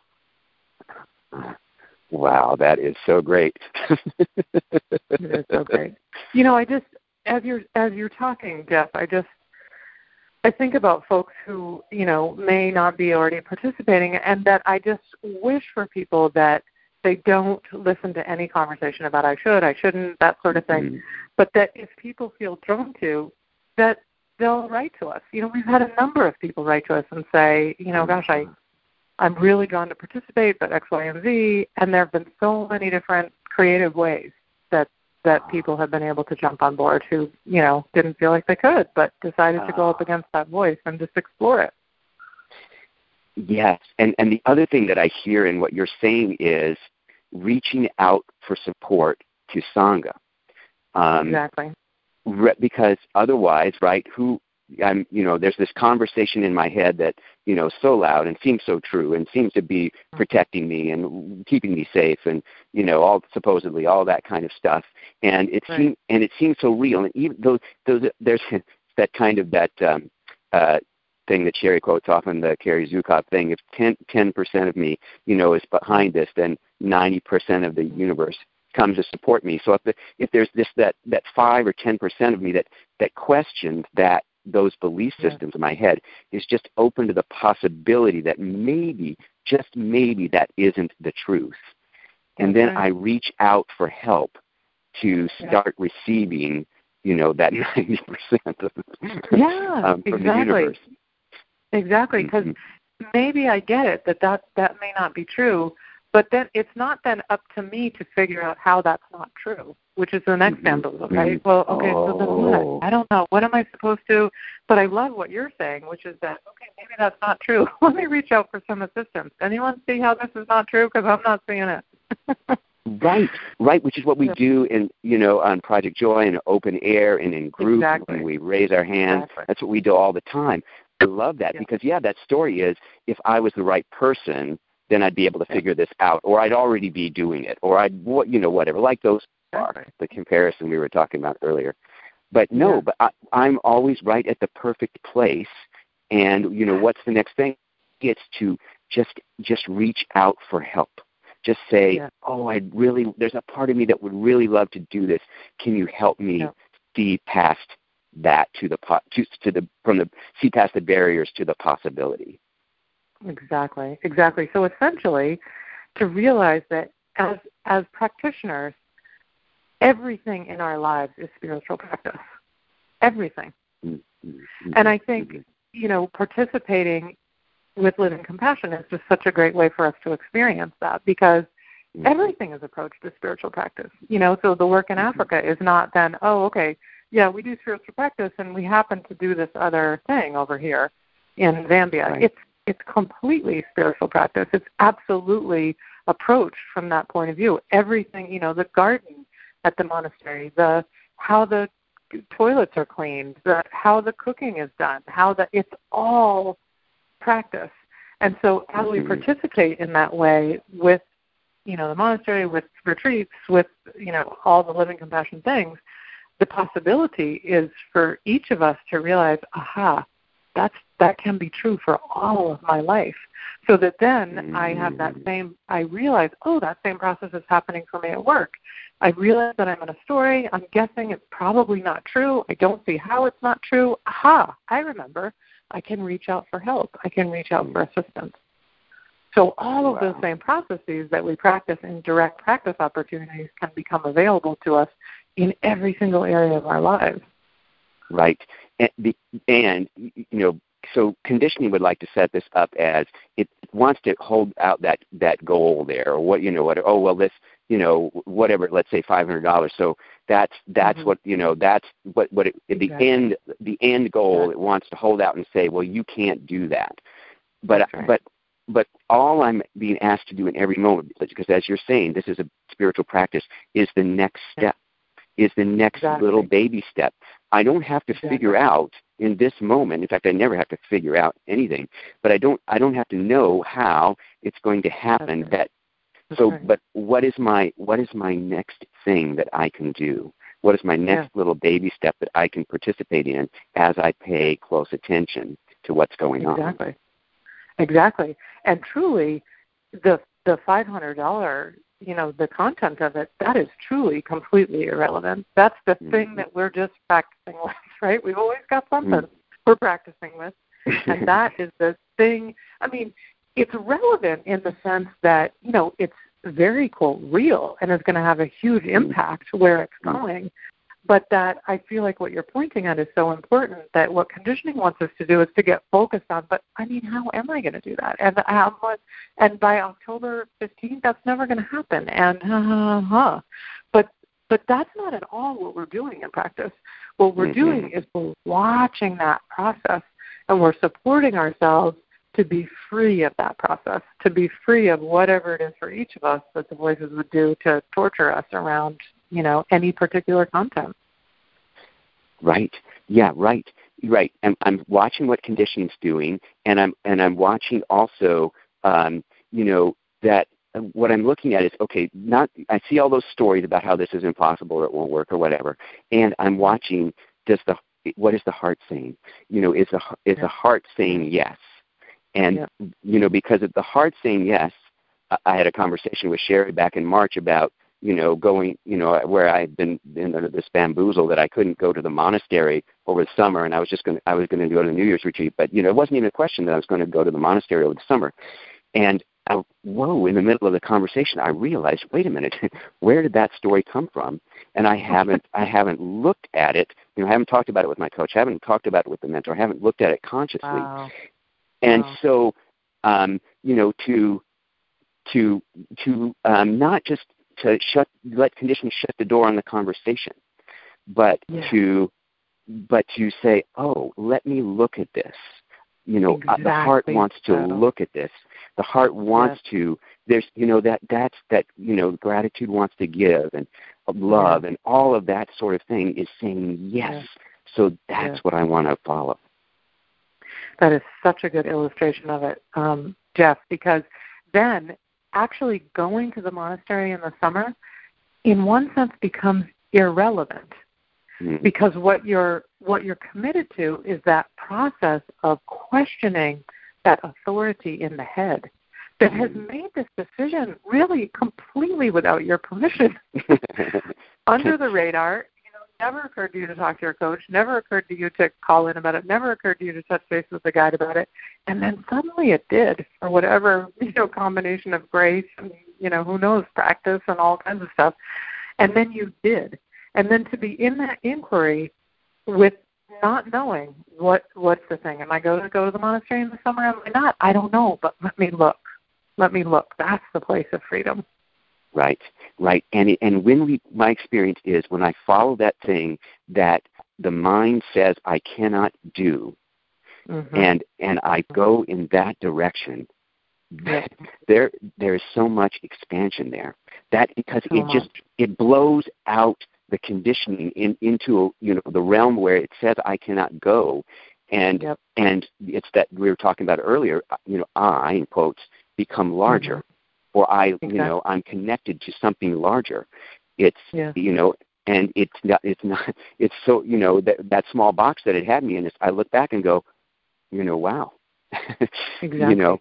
G: Wow, that is so great.
A: It is so great. You know, I just as you're as you're talking, Jeff, I just I think about folks who you know may not be already participating, and that I just wish for people that they don't listen to any conversation about I should, I shouldn't, that sort of thing. Mm-hmm. But that if people feel drawn to, that they'll write to us. You know, we've had a number of people write to us and say, you know, gosh, I, I'm really drawn to participate, but X, Y, and Z. And there have been so many different creative ways that that people have been able to jump on board who, you know, didn't feel like they could, but decided to go up against that voice and just explore it.
G: Yes, and, and the other thing that I hear in what you're saying is reaching out for support to Sangha. Um,
A: exactly.
G: Re- because otherwise, right, who, I'm, you know, there's this conversation in my head that, you know, so loud and seems so true and seems to be protecting me and keeping me safe and, you know, all supposedly all that kind of stuff. And it
A: right.
G: seems, and it seems so real. And even those, those there's that kind of that, um, uh, thing that Sherry quotes often, the Carrie Zukov thing, if ten percent of me, you know, is behind this, then ninety percent of the universe comes to support me. So if the, if there's this that, that five or ten percent of me that, that questions that those belief systems yeah. in my head is just open to the possibility that maybe, just maybe that isn't the truth. And okay. then I reach out for help to start yeah. receiving, you know, that ninety percent of,
A: yeah,
G: um, from
A: exactly.
G: the universe.
A: Exactly, because mm-hmm. maybe I get it that, that that may not be true, but then it's not then up to me to figure out how that's not true, which is the next mm-hmm. bamboozle, right? Well, okay, oh. so then what? I don't know. What am I supposed to? But I love what you're saying, which is that, okay, maybe that's not true. Let me reach out for some assistance. Anyone see how this is not true? Because I'm not seeing it.
G: Right, right, which is what we do in, you know, on Project Joy and Open Air and in groups,
A: exactly.
G: and we raise our hands.
A: Exactly.
G: That's what we do all the time. I love that yeah. because, yeah, that story is if I was the right person, then I'd be able to yeah. figure this out, or I'd already be doing it, or I'd, you know, whatever, like those
A: exactly.
G: are, the comparison we were talking about earlier. But no,
A: yeah.
G: but I, I'm always right at the perfect place, and, you know, what's the next thing? It's to just just reach out for help. Just say, yeah. oh, I'd really, there's a part of me that would really love to do this. Can you help me yeah. see past that to the, to, to the, from the, see past the barriers to the possibility?
A: Exactly, exactly. So essentially, to realize that as as practitioners, everything in our lives is spiritual practice. Everything. Mm-hmm. And I think, mm-hmm. you know, participating with Living Compassion is just such a great way for us to experience that, because mm-hmm. everything is approached as spiritual practice. You know, so the work in mm-hmm. Africa is not then, oh, okay, yeah, we do spiritual practice and we happen to do this other thing over here in Zambia.
G: Right.
A: It's it's completely spiritual practice. It's absolutely approached from that point of view. Everything, you know, the garden at the monastery, the how the toilets are cleaned, the how the cooking is done, how the it's all practice. And so as we participate in that way with, you know, the monastery, with retreats, with, you know, all the Living Compassion things, the possibility is for each of us to realize, aha, that's that can be true for all of my life. So that then mm-hmm. I have that same, I realize, oh, that same process is happening for me at work. I realize that I'm in a story. I'm guessing it's probably not true. I don't see how it's not true. Aha, I remember. I can reach out for help. I can reach out for assistance. So all of
G: wow.
A: those same processes that we practice in direct practice opportunities can become available to us in every single area of our lives.
G: Right. And, the, and you know, so conditioning would like to set this up as it wants to hold out that, that goal there, or what, you know, what, oh, well, this, you know, whatever, let's say five hundred dollars. So that's, that's mm-hmm. what, you know, that's what, what it, exactly. the end, the end goal, yeah. it wants to hold out and say, well, you can't do that. But, right. but, but all I'm being asked to do in every moment, because as you're saying, this is a spiritual practice, is the next step, is the next
A: exactly.
G: little baby step. I don't have to
A: exactly.
G: figure out in this moment. In fact, I never have to figure out anything, but I don't, I don't have to know how it's going to happen.
A: Right.
G: That,
A: That's
G: so,
A: right.
G: but what is my, what is my next thing that I can do? What is my next
A: yeah.
G: little baby step that I can participate in as I pay close attention to what's going
A: exactly.
G: on?
A: Exactly. Exactly. And truly, the the five hundred dollars, you know, the content of it, that is truly completely irrelevant. That's the mm-hmm. thing that we're just practicing with, right? We've always got something mm-hmm. we're practicing with. And that is the thing. I mean, it's relevant in the sense that, you know, it's very, quote, real and is going to have a huge impact where it's going. But that I feel like what you're pointing at is so important, that what conditioning wants us to do is to get focused on, but I mean, how am I going to do that? And how much, and by October fifteenth, that's never going to happen. And ha ha ha. But but that's not at all what we're doing in practice. What we're mm-hmm. doing is we're watching that process, and we're supporting ourselves to be free of that process, to be free of whatever it is for each of us that the voices would do to torture us around, you know, any particular content.
G: Right. Yeah, right. Right. And I'm watching what conditioning's doing, and I'm and I'm watching also, um, you know, that what I'm looking at is, okay, not I see all those stories about how this is impossible or it won't work or whatever, and I'm watching, does the what is the heart saying? You know, is the is yeah. the heart saying yes? And, yeah. you know, because of the heart saying yes, I had a conversation with Sherry back in March about, you know, going, you know, where I had been in this bamboozle that I couldn't go to the monastery over the summer, and I was just going to, I was going to go to the New Year's retreat, but, you know, it wasn't even a question that I was going to go to the monastery over the summer. And I, whoa, in the middle of the conversation, I realized, wait a minute, where did that story come from? And I haven't, I haven't looked at it. You know, I haven't talked about it with my coach. I haven't talked about it with the mentor. I haven't looked at it consciously.
A: Wow.
G: And
A: wow.
G: so, um, you know, to to to um, not just to shut, let conditioning shut the door on the conversation, but
A: yeah.
G: to but to say, oh, let me look at this. You know,
A: exactly.
G: uh, the heart wants to
A: so.
G: look at this. The heart wants
A: yes.
G: to. There's, you know, that that's that. You know, gratitude wants to give, and love,
A: yeah.
G: and all of that sort of thing is saying yes.
A: Yeah.
G: So that's
A: yeah.
G: what I want to follow.
A: That is such a good illustration of it, um, Jeff. Because then, actually going to the monastery in the summer, in one sense, becomes irrelevant. Mm-hmm. Because what you're what you're committed to is that process of questioning that authority in the head that has made this decision really completely without your permission. Under the radar, you know, never occurred to you to talk to your coach, never occurred to you to call in about it, never occurred to you to touch base with the guide about it, and then suddenly it did, for whatever, you know, combination of grace and, you know, who knows, practice and all kinds of stuff. And then you did. And then to be in that inquiry with not knowing what what's the thing. Am I going to go to the monastery in the summer? Am I not? I don't know, but let me look. Let me look. That's the place of freedom.
G: Right, right. And it, and when we, my experience is when I follow that thing that the mind says I cannot do, mm-hmm. and and I go in that direction,
A: yeah.
G: there there is so much expansion there. That because
A: so
G: it
A: much.
G: just it blows out the conditioning in, into you know the realm where it says I cannot go, and
A: yep.
G: and it's that we were talking about earlier. You know, I in quotes become larger, mm-hmm. or I exactly. you know I'm connected to something larger. It's
A: yeah.
G: you know, and it's not it's not it's so you know that that small box that it had me in. It's, I look back and go, you know, wow,
A: exactly.
G: you know,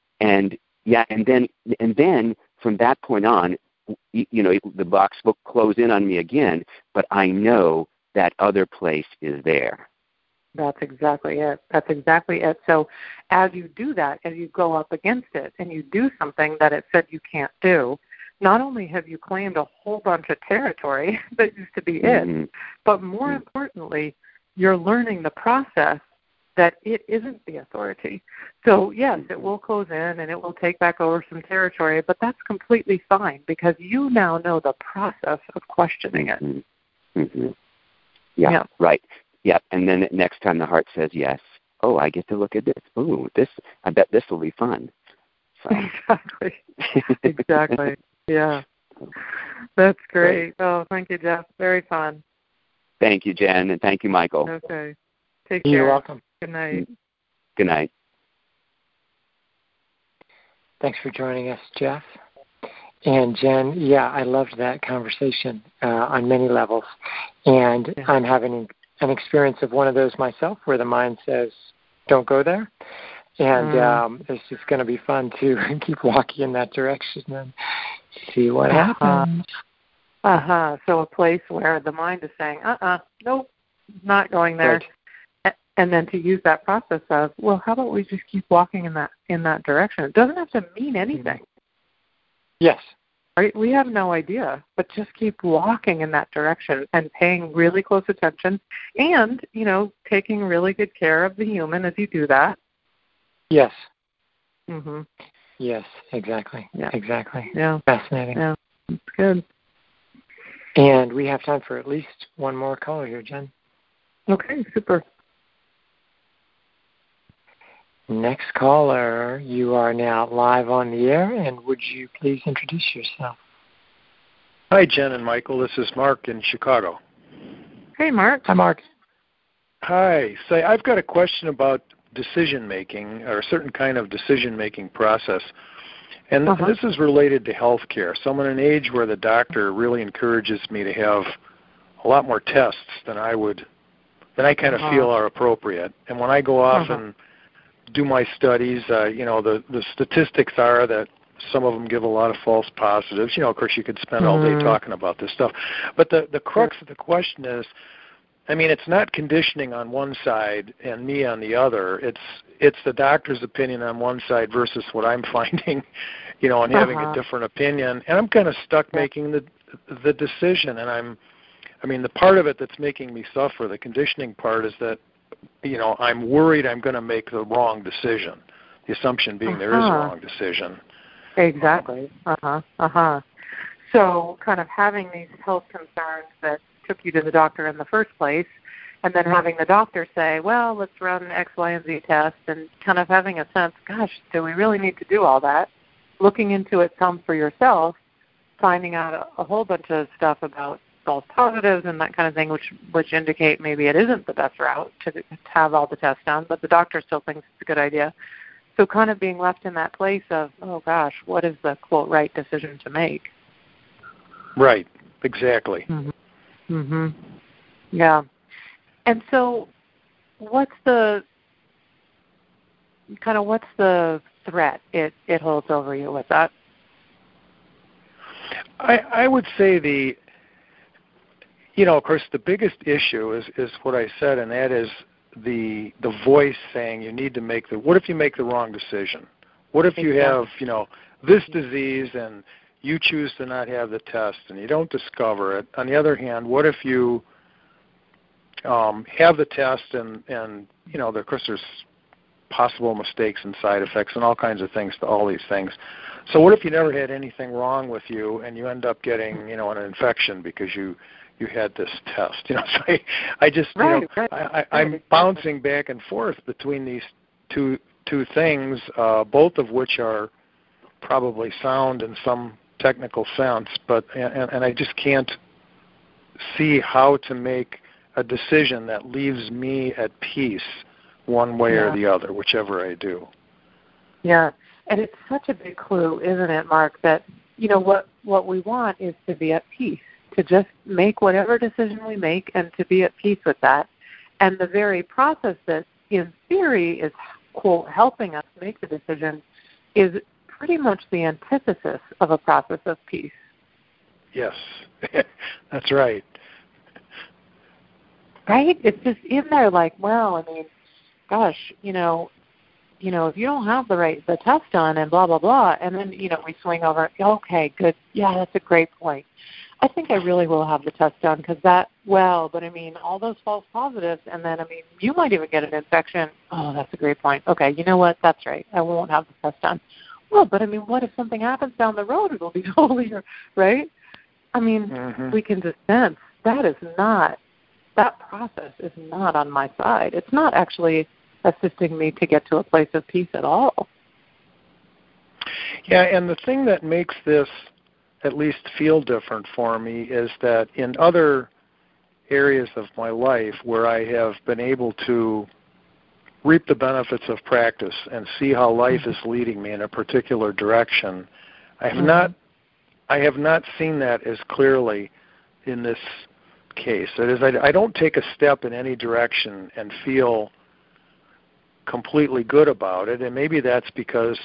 G: and yeah, and then and then from that point on. You know, the box will close in on me again, but I know that other place is there.
A: That's exactly it. That's exactly it. So as you do that, as you go up against it and you do something that it said you can't do, not only have you claimed a whole bunch of territory that used to be mm-hmm. it, but more mm-hmm. importantly, you're learning the process that it isn't the authority. So, yes, it will close in and it will take back over some territory, but that's completely fine because you now know the process of questioning it.
G: Mm-hmm. Mm-hmm. Yeah, yeah, right. Yeah, and then next time the heart says yes, oh, I get to look at this. Ooh, this, I bet this will be fun. So.
A: Exactly. Exactly. Yeah. That's great. Oh, thank you, Jeff. Very fun.
G: Thank you, Jen, and thank you, Michael.
A: Okay. Take care.
C: You're welcome.
A: Good night.
G: Good night.
C: Thanks for joining us, Jeff. And Jen, yeah, I loved that conversation uh, on many levels. And yeah. I'm having an experience of one of those myself where the mind says, don't go there. And mm. um, it's just going to be fun to keep walking in that direction and see what uh-huh. happens.
A: Uh-huh. So a place where the mind is saying, uh-uh, nope, not going there.
C: Right.
A: And then to use that process of, well, how about we just keep walking in that in that direction? It doesn't have to mean anything.
C: Yes.
A: Right? We have no idea, but just keep walking in that direction and paying really close attention and, you know, taking really good care of the human as you do that.
C: Yes.
A: Mm-hmm.
C: Yes, exactly.
A: Yeah.
C: Exactly.
A: Yeah.
C: Fascinating.
A: Yeah. It's good.
C: And we have time for at least one more caller here, Jen.
A: Okay, super.
C: Next caller, you are now live on the air, and would you please introduce yourself?
H: Hi, Jen and Michael. This is Mark in Chicago.
A: Hey, Mark.
C: Hi, Mark.
H: Hi. Say, I've got a question about decision-making, or a certain kind of decision-making process. And uh-huh. this is related to healthcare. So I'm in an age where the doctor really encourages me to have a lot more tests than I would, than I kind of uh-huh. feel are appropriate. And when I go off uh-huh. and do my studies, uh, you know, the, the statistics are that some of them give a lot of false positives. You know, of course, you could spend all day talking about this stuff. But the, the crux of the question is, I mean, it's not conditioning on one side and me on the other. It's it's the doctor's opinion on one side versus what I'm finding, you know, and uh-huh. having a different opinion. And I'm kind of stuck making the the decision. And I'm, I mean, the part of it that's making me suffer, the conditioning part, is that, you know, I'm worried I'm going to make the wrong decision. The assumption being uh-huh. there is a wrong decision.
A: Exactly. Uh-huh. Uh-huh. So kind of having these health concerns that took you to the doctor in the first place, and then having the doctor say, well, let's run X, Y, and Z test, and kind of having a sense, gosh, do we really need to do all that? Looking into it some for yourself, finding out a, a whole bunch of stuff about false positives and that kind of thing, which which indicate maybe it isn't the best route to, to have all the tests done, but the doctor still thinks it's a good idea. So kind of being left in that place of, oh, gosh, what is the, quote, right decision to make?
H: Right, exactly.
A: Mm-hmm. Mhm. Yeah. And so what's the kind of what's the threat it, it holds over you with that?
H: I I would say the you know, of course the biggest issue is, is what I said, and that is the the voice saying you need to make the what if you make the wrong decision? What if you have, you know, this disease and you choose to not have the test and you don't discover it? On the other hand, what if you um, have the test and, and, you know, of course there's possible mistakes and side effects and all kinds of things to all these things. So what if you never had anything wrong with you and you end up getting, you know, an infection because you, you had this test? You know, so I, I just, you
A: right,
H: know,
A: right,
H: I, I,
A: right,
H: I'm
A: exactly. bouncing
H: back and forth between these two two things, uh, both of which are probably sound in some technical sense, but and, and I just can't see how to make a decision that leaves me at peace one way
A: yeah.
H: or the other, whichever I do.
A: Yeah, and it's such a big clue, isn't it, Mark, that, you know, what, what we want is to be at peace, to just make whatever decision we make and to be at peace with that. And the very process that, in theory, is, quote, helping us make the decision is pretty much the antithesis of a process of peace.
H: Yes, that's right.
A: Right? It's just in there like, well, I mean, gosh, you know, you know, if you don't have the right the test done and blah blah blah, and then you know we swing over. Okay, good. Yeah, that's a great point. I think I really will have the test done because that. Well, but I mean, all those false positives, and then I mean, you might even get an infection. Oh, that's a great point. Okay, you know what? That's right. I won't have the test done. Well, but I mean, what if something happens down the road? It'll be totally right. I mean, mm-hmm. we can just sense that is not. That process is not on my side. It's not actually assisting me to get to a place of peace at all.
H: Yeah, and the thing that makes this at least feel different for me is that in other areas of my life where I have been able to reap the benefits of practice and see how life is leading me in a particular direction, I have mm-hmm. not I have not seen that as clearly in this case. That is, I, I don't take a step in any direction and feel completely good about it, and maybe that's because,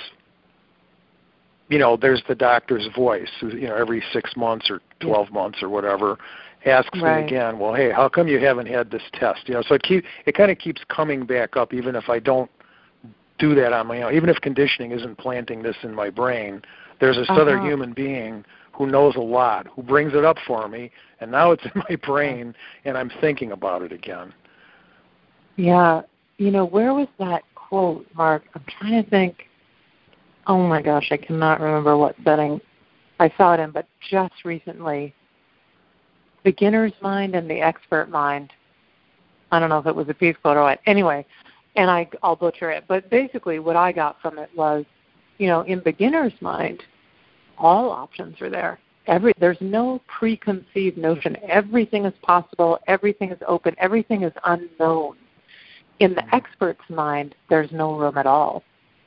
H: you know, there's the doctor's voice who, you know, every six months or twelve yeah. months or whatever asks right. me again, well, hey, how come you haven't had this test? You know, so it keep it kind of keeps coming back up, even if I don't do that on my own. Even if conditioning isn't planting this in my brain, there's this uh-huh. other human being who knows a lot, who brings it up for me, and now it's in my brain, and I'm thinking about it again.
A: Yeah. You know, where was that quote, Mark? I'm trying to think. Oh, my gosh, I cannot remember what setting I saw it in, but just recently, beginner's mind and the expert mind. I don't know if it was a piece quote or what. Anyway, and I, I'll butcher it, but basically what I got from it was, you know, in beginner's mind, all options are there. Every there's no preconceived notion. Everything is possible. Everything is open. Everything is unknown. In the expert's mind, there's no room at all.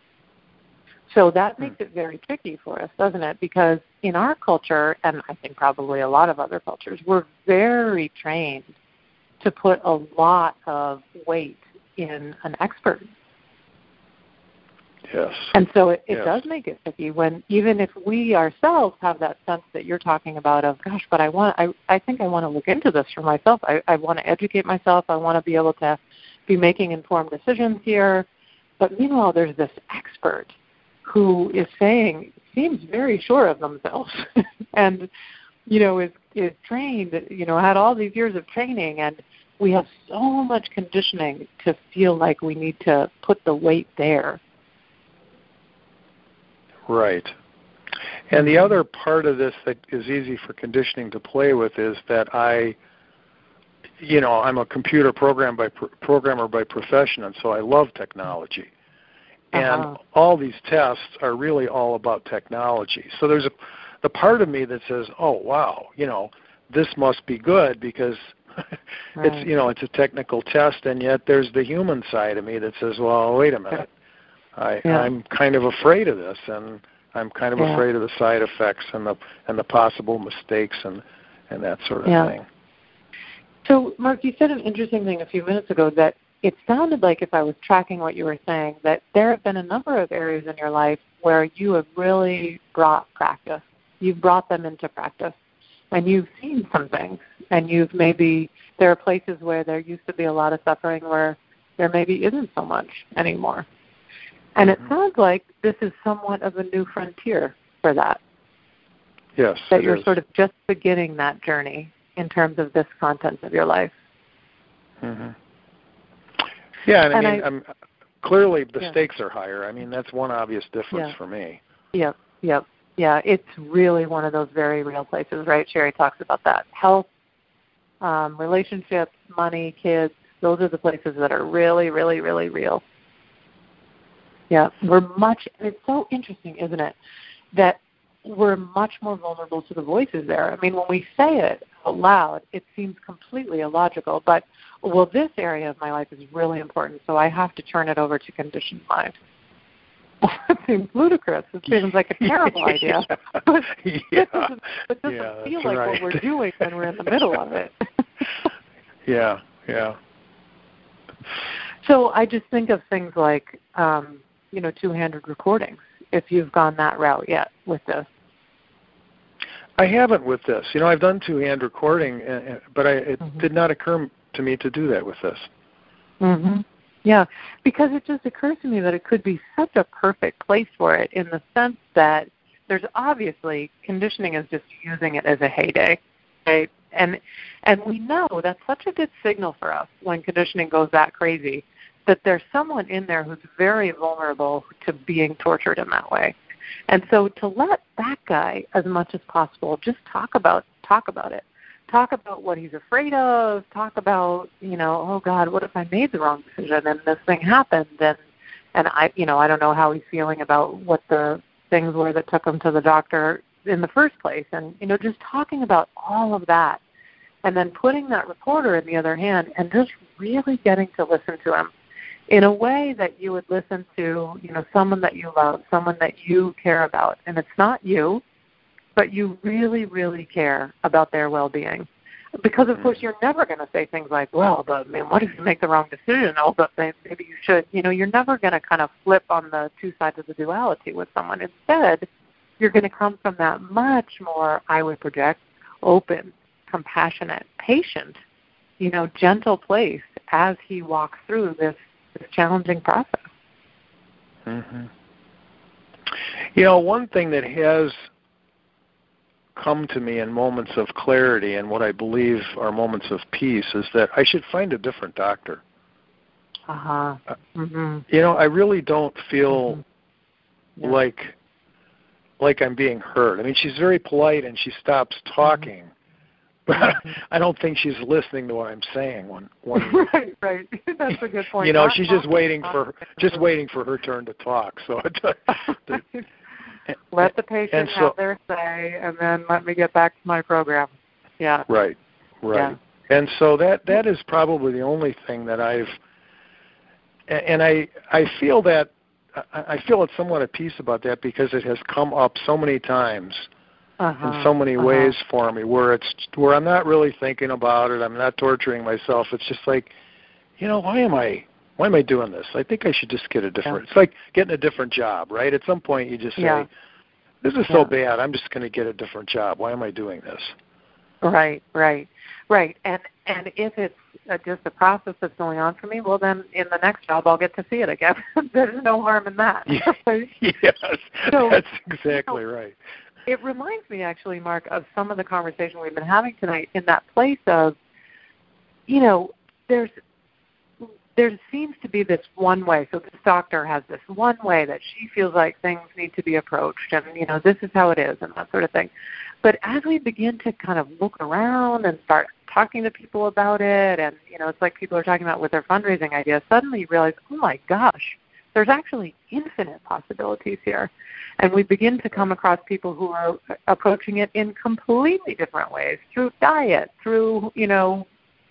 A: So that makes it very tricky for us, doesn't it? Because in our culture, and I think probably a lot of other cultures, we're very trained to put a lot of weight in an expert.
H: Yes.
A: And so it, it
H: yes.
A: does make it tricky when, even if we ourselves have that sense that you're talking about of, gosh, but I want, I, I think I want to look into this for myself. I, I want to educate myself. I want to be able to be making informed decisions here. But meanwhile, there's this expert who is saying, seems very sure of themselves and, you know, is, is trained, you know, had all these years of training, and we have so much conditioning to feel like we need to put the weight there.
H: Right. And the other part of this that is easy for conditioning to play with is that I, you know, I'm a computer program by pro- programmer by profession, and so I love technology. And
A: uh-huh.
H: all these tests are really all about technology. So there's a the part of me that says, oh, wow, you know, this must be good because
A: right.
H: it's, you know, it's a technical test, and yet there's the human side of me that says, well, wait a minute. I,
A: yeah.
H: I'm kind of afraid of this, and I'm kind of
A: yeah.
H: afraid of the side effects and the and the possible mistakes and, and that sort of
A: yeah.
H: thing.
A: So, Mark, you said an interesting thing a few minutes ago that it sounded like, if I was tracking what you were saying, that there have been a number of areas in your life where you have really brought practice. You've brought them into practice, and you've seen some things, and you've maybe, there are places where there used to be a lot of suffering where there maybe isn't so much anymore. And it sounds like this is somewhat of a new frontier for that.
H: Yes,
A: that you're
H: is.
A: sort of just beginning that journey in terms of this content of your life.
H: Mm-hmm. Yeah, and,
A: and
H: I mean,
A: I,
H: I'm, clearly the
A: yeah.
H: stakes are higher. I mean, that's one obvious difference
A: yeah.
H: for me.
A: Yep, yep, yeah. It's really one of those very real places, right? Sherry talks about that. Health, um, relationships, money, kids, those are the places that are really, really, really real. Yeah, we're much, it's so interesting, isn't it, that we're much more vulnerable to the voices there. I mean, when we say it out loud, it seems completely illogical, but, well, this area of my life is really important, so I have to turn it over to conditioned mind. It seems ludicrous. It seems like a terrible idea. But
H: yeah.
A: this doesn't, it doesn't
H: yeah,
A: feel like
H: right.
A: what we're doing when we're in the middle of it.
H: yeah, yeah.
A: So I just think of things like, um, you know, two-handed recordings, if you've gone that route yet with this.
H: I haven't with this. You know, I've done two-hand recording, but I, it
A: mm-hmm.
H: did not occur to me to do that with this.
A: Mm-hmm. Yeah, because it just occurs to me that it could be such a perfect place for it, in the sense that there's obviously, conditioning is just using it as a heyday, right? And and we know that's such a good signal for us when conditioning goes that crazy, that there's someone in there who's very vulnerable to being tortured in that way. And so to let that guy, as much as possible, just talk about talk about it. Talk about what he's afraid of. Talk about, you know, oh God, what if I made the wrong decision and this thing happened, and and I, you know, I don't know how he's feeling about what the things were that took him to the doctor in the first place, and you know, just talking about all of that, and then putting that recorder in the other hand and just really getting to listen to him in a way that you would listen to, you know, someone that you love, someone that you care about, and it's not you, but you really, really care about their well-being. Because, of course, you're never going to say things like, well, but, man, what if you make the wrong decision? Oh, but maybe you should. You know, you're never going to kind of flip on the two sides of the duality with someone. Instead, you're going to come from that much more, I would project, open, compassionate, patient, you know, gentle place as he walks through this, this challenging process.
H: Mm-hmm. You know, one thing that has come to me in moments of clarity and what I believe are moments of peace is that I should find a different doctor.
A: Uh-huh. Mm-hmm.
H: You know, I really don't feel
A: mm-hmm. yeah.
H: like like I'm being heard. I mean, she's very polite and she stops talking, mm-hmm. but mm-hmm. I don't think she's listening to what I'm saying. When, when
A: right, right. That's a good point.
H: You know,
A: Not
H: she's just waiting for just waiting for her turn to talk. So. the,
A: Let the patient
H: so,
A: have their say, and then let me get back to my program. Yeah.
H: Right, right. Yeah. And so that that is probably the only thing that I've, and I I feel that I feel it's somewhat at peace about that because it has come up so many times
A: uh-huh,
H: in so many
A: uh-huh.
H: ways for me where it's where I'm not really thinking about it. I'm not torturing myself. It's just like, you know, why am I why am I doing this? I think I should just get a different, yeah. It's like getting a different job, right? At some point you just say, yeah. this is so yeah. bad, I'm just going to get a different job. Why am I doing this?
A: Right, right, right. And and if it's uh, just a process that's going on for me, well, then in the next job I'll get to see it again. There's no harm in that.
H: Yes, so, that's exactly you know, right.
A: It reminds me, actually, Mark, of some of the conversation we've been having tonight in that place of, you know, there's there seems to be this one way. So this doctor has this one way that she feels like things need to be approached, and, you know, this is how it is and that sort of thing. But as we begin to kind of look around and start talking to people about it, and, you know, it's like people are talking about with their fundraising ideas, suddenly you realize, oh, my gosh, there's actually infinite possibilities here. And we begin to come across people who are approaching it in completely different ways, through diet, through, you know,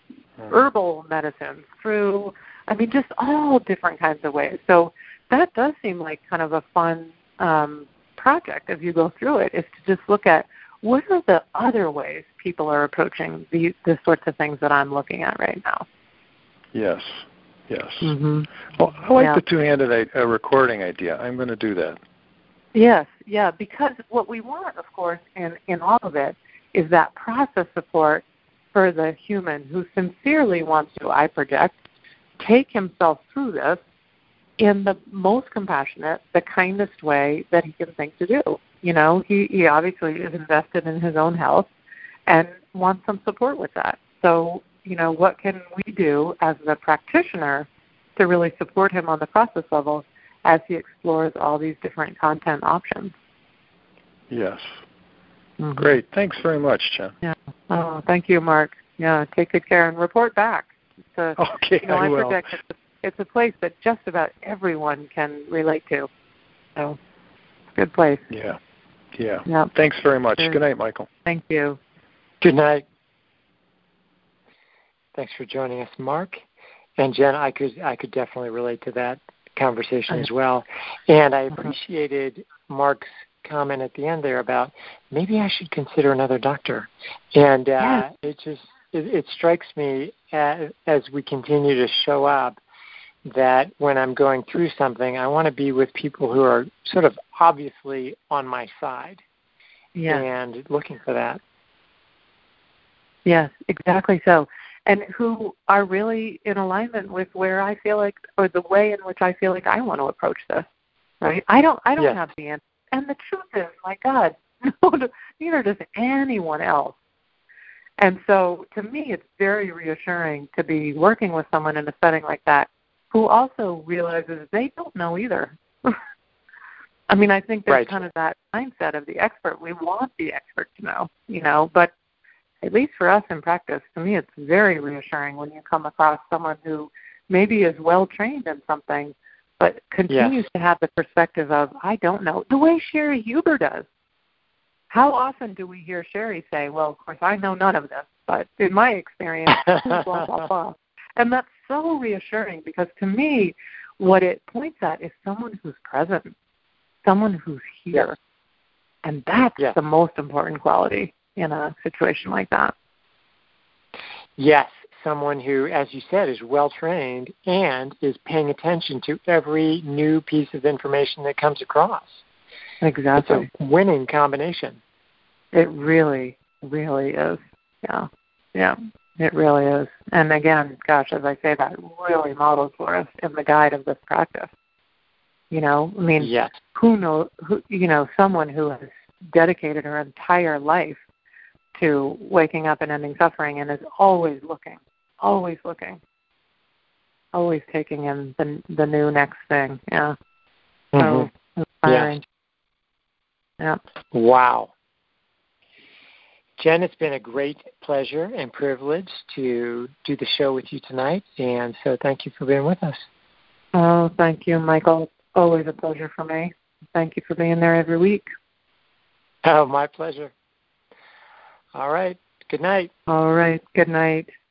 A: herbal medicines, through, I mean, just all different kinds of ways. So that does seem like kind of a fun um, project as you go through it, is to just look at what are the other ways people are approaching the, the sorts of things that I'm looking at right now.
H: Yes, yes.
A: Mm-hmm.
H: Well, I like
A: yeah.
H: the two-handed uh, recording idea. I'm going to do that.
A: Yes, yeah, because what we want, of course, in, in all of it is that process support for the human who sincerely wants to, I project, take himself through this in the most compassionate, the kindest way that he can think to do. You know, he, he obviously is invested in his own health and wants some support with that. So, you know, what can we do as the practitioner to really support him on the process level as he explores all these different content options?
H: Yes.
A: Mm-hmm.
H: Great. Thanks very much, Jen.
A: Yeah. Oh, thank you, Mark. Yeah, take good care and report back. It's a,
H: okay,
A: you know,
H: I,
A: I
H: will.
A: project it's a, it's a place that just about everyone can relate to. So it's a good place.
H: Yeah. Yeah.
A: Yep.
H: Thanks very much.
A: Sure.
H: Good night, Michael.
A: Thank you.
C: Good night. Thanks for joining us, Mark. And Jen, I could I could definitely relate to that conversation as well. And I appreciated Mark's comment at the end there about maybe I should consider another doctor. And uh, yeah. it just it, it strikes me as, as we continue to show up that when I'm going through something, I want to be with people who are sort of obviously on my side
A: yeah.
C: and looking for that.
A: Yes, exactly so. And who are really in alignment with where I feel like, or the way in which I feel like I want to approach this, right? I don't, I don't
C: yes.
A: have the answer. And the truth is, my God, no, neither does anyone else. And so to me, it's very reassuring to be working with someone in a setting like that who also realizes they don't know either. I mean, I think there's
C: right.
A: kind of that mindset of the expert. We want the expert to know, you know, but at least for us in practice, to me, it's very reassuring when you come across someone who maybe is well trained in something, but continues
C: yes.
A: to have the perspective of, I don't know, the way Sherry Huber does. How often do we hear Sherry say, well, of course, I know none of this, but in my experience, blah, blah, blah. And that's so reassuring because to me, what it points at is someone who's present, someone who's here.
C: Yes.
A: And that's
C: yes.
A: the most important quality in a situation like that.
C: Yes, someone who, as you said, is well-trained and is paying attention to every new piece of information that comes across.
A: Exactly.
C: It's a winning combination.
A: It really, really is. Yeah, yeah, it really is. And again, gosh, as I say that, really models for us in the guide of this practice. You know, I mean,
C: yes.
A: who knows, who, you know, someone who has dedicated her entire life to waking up and ending suffering and is always looking, always looking, always taking in the the new next thing. Yeah.
C: Mm-hmm.
A: So inspiring.
C: Yes.
A: Yeah.
C: Wow. Jen, it's been a great pleasure and privilege to do the show with you tonight, and so thank you for being with us.
A: Oh, thank you, Michael. Always a pleasure for me. Thank you for being there every week.
C: Oh, my pleasure. All right. Good night.
A: All right. Good night.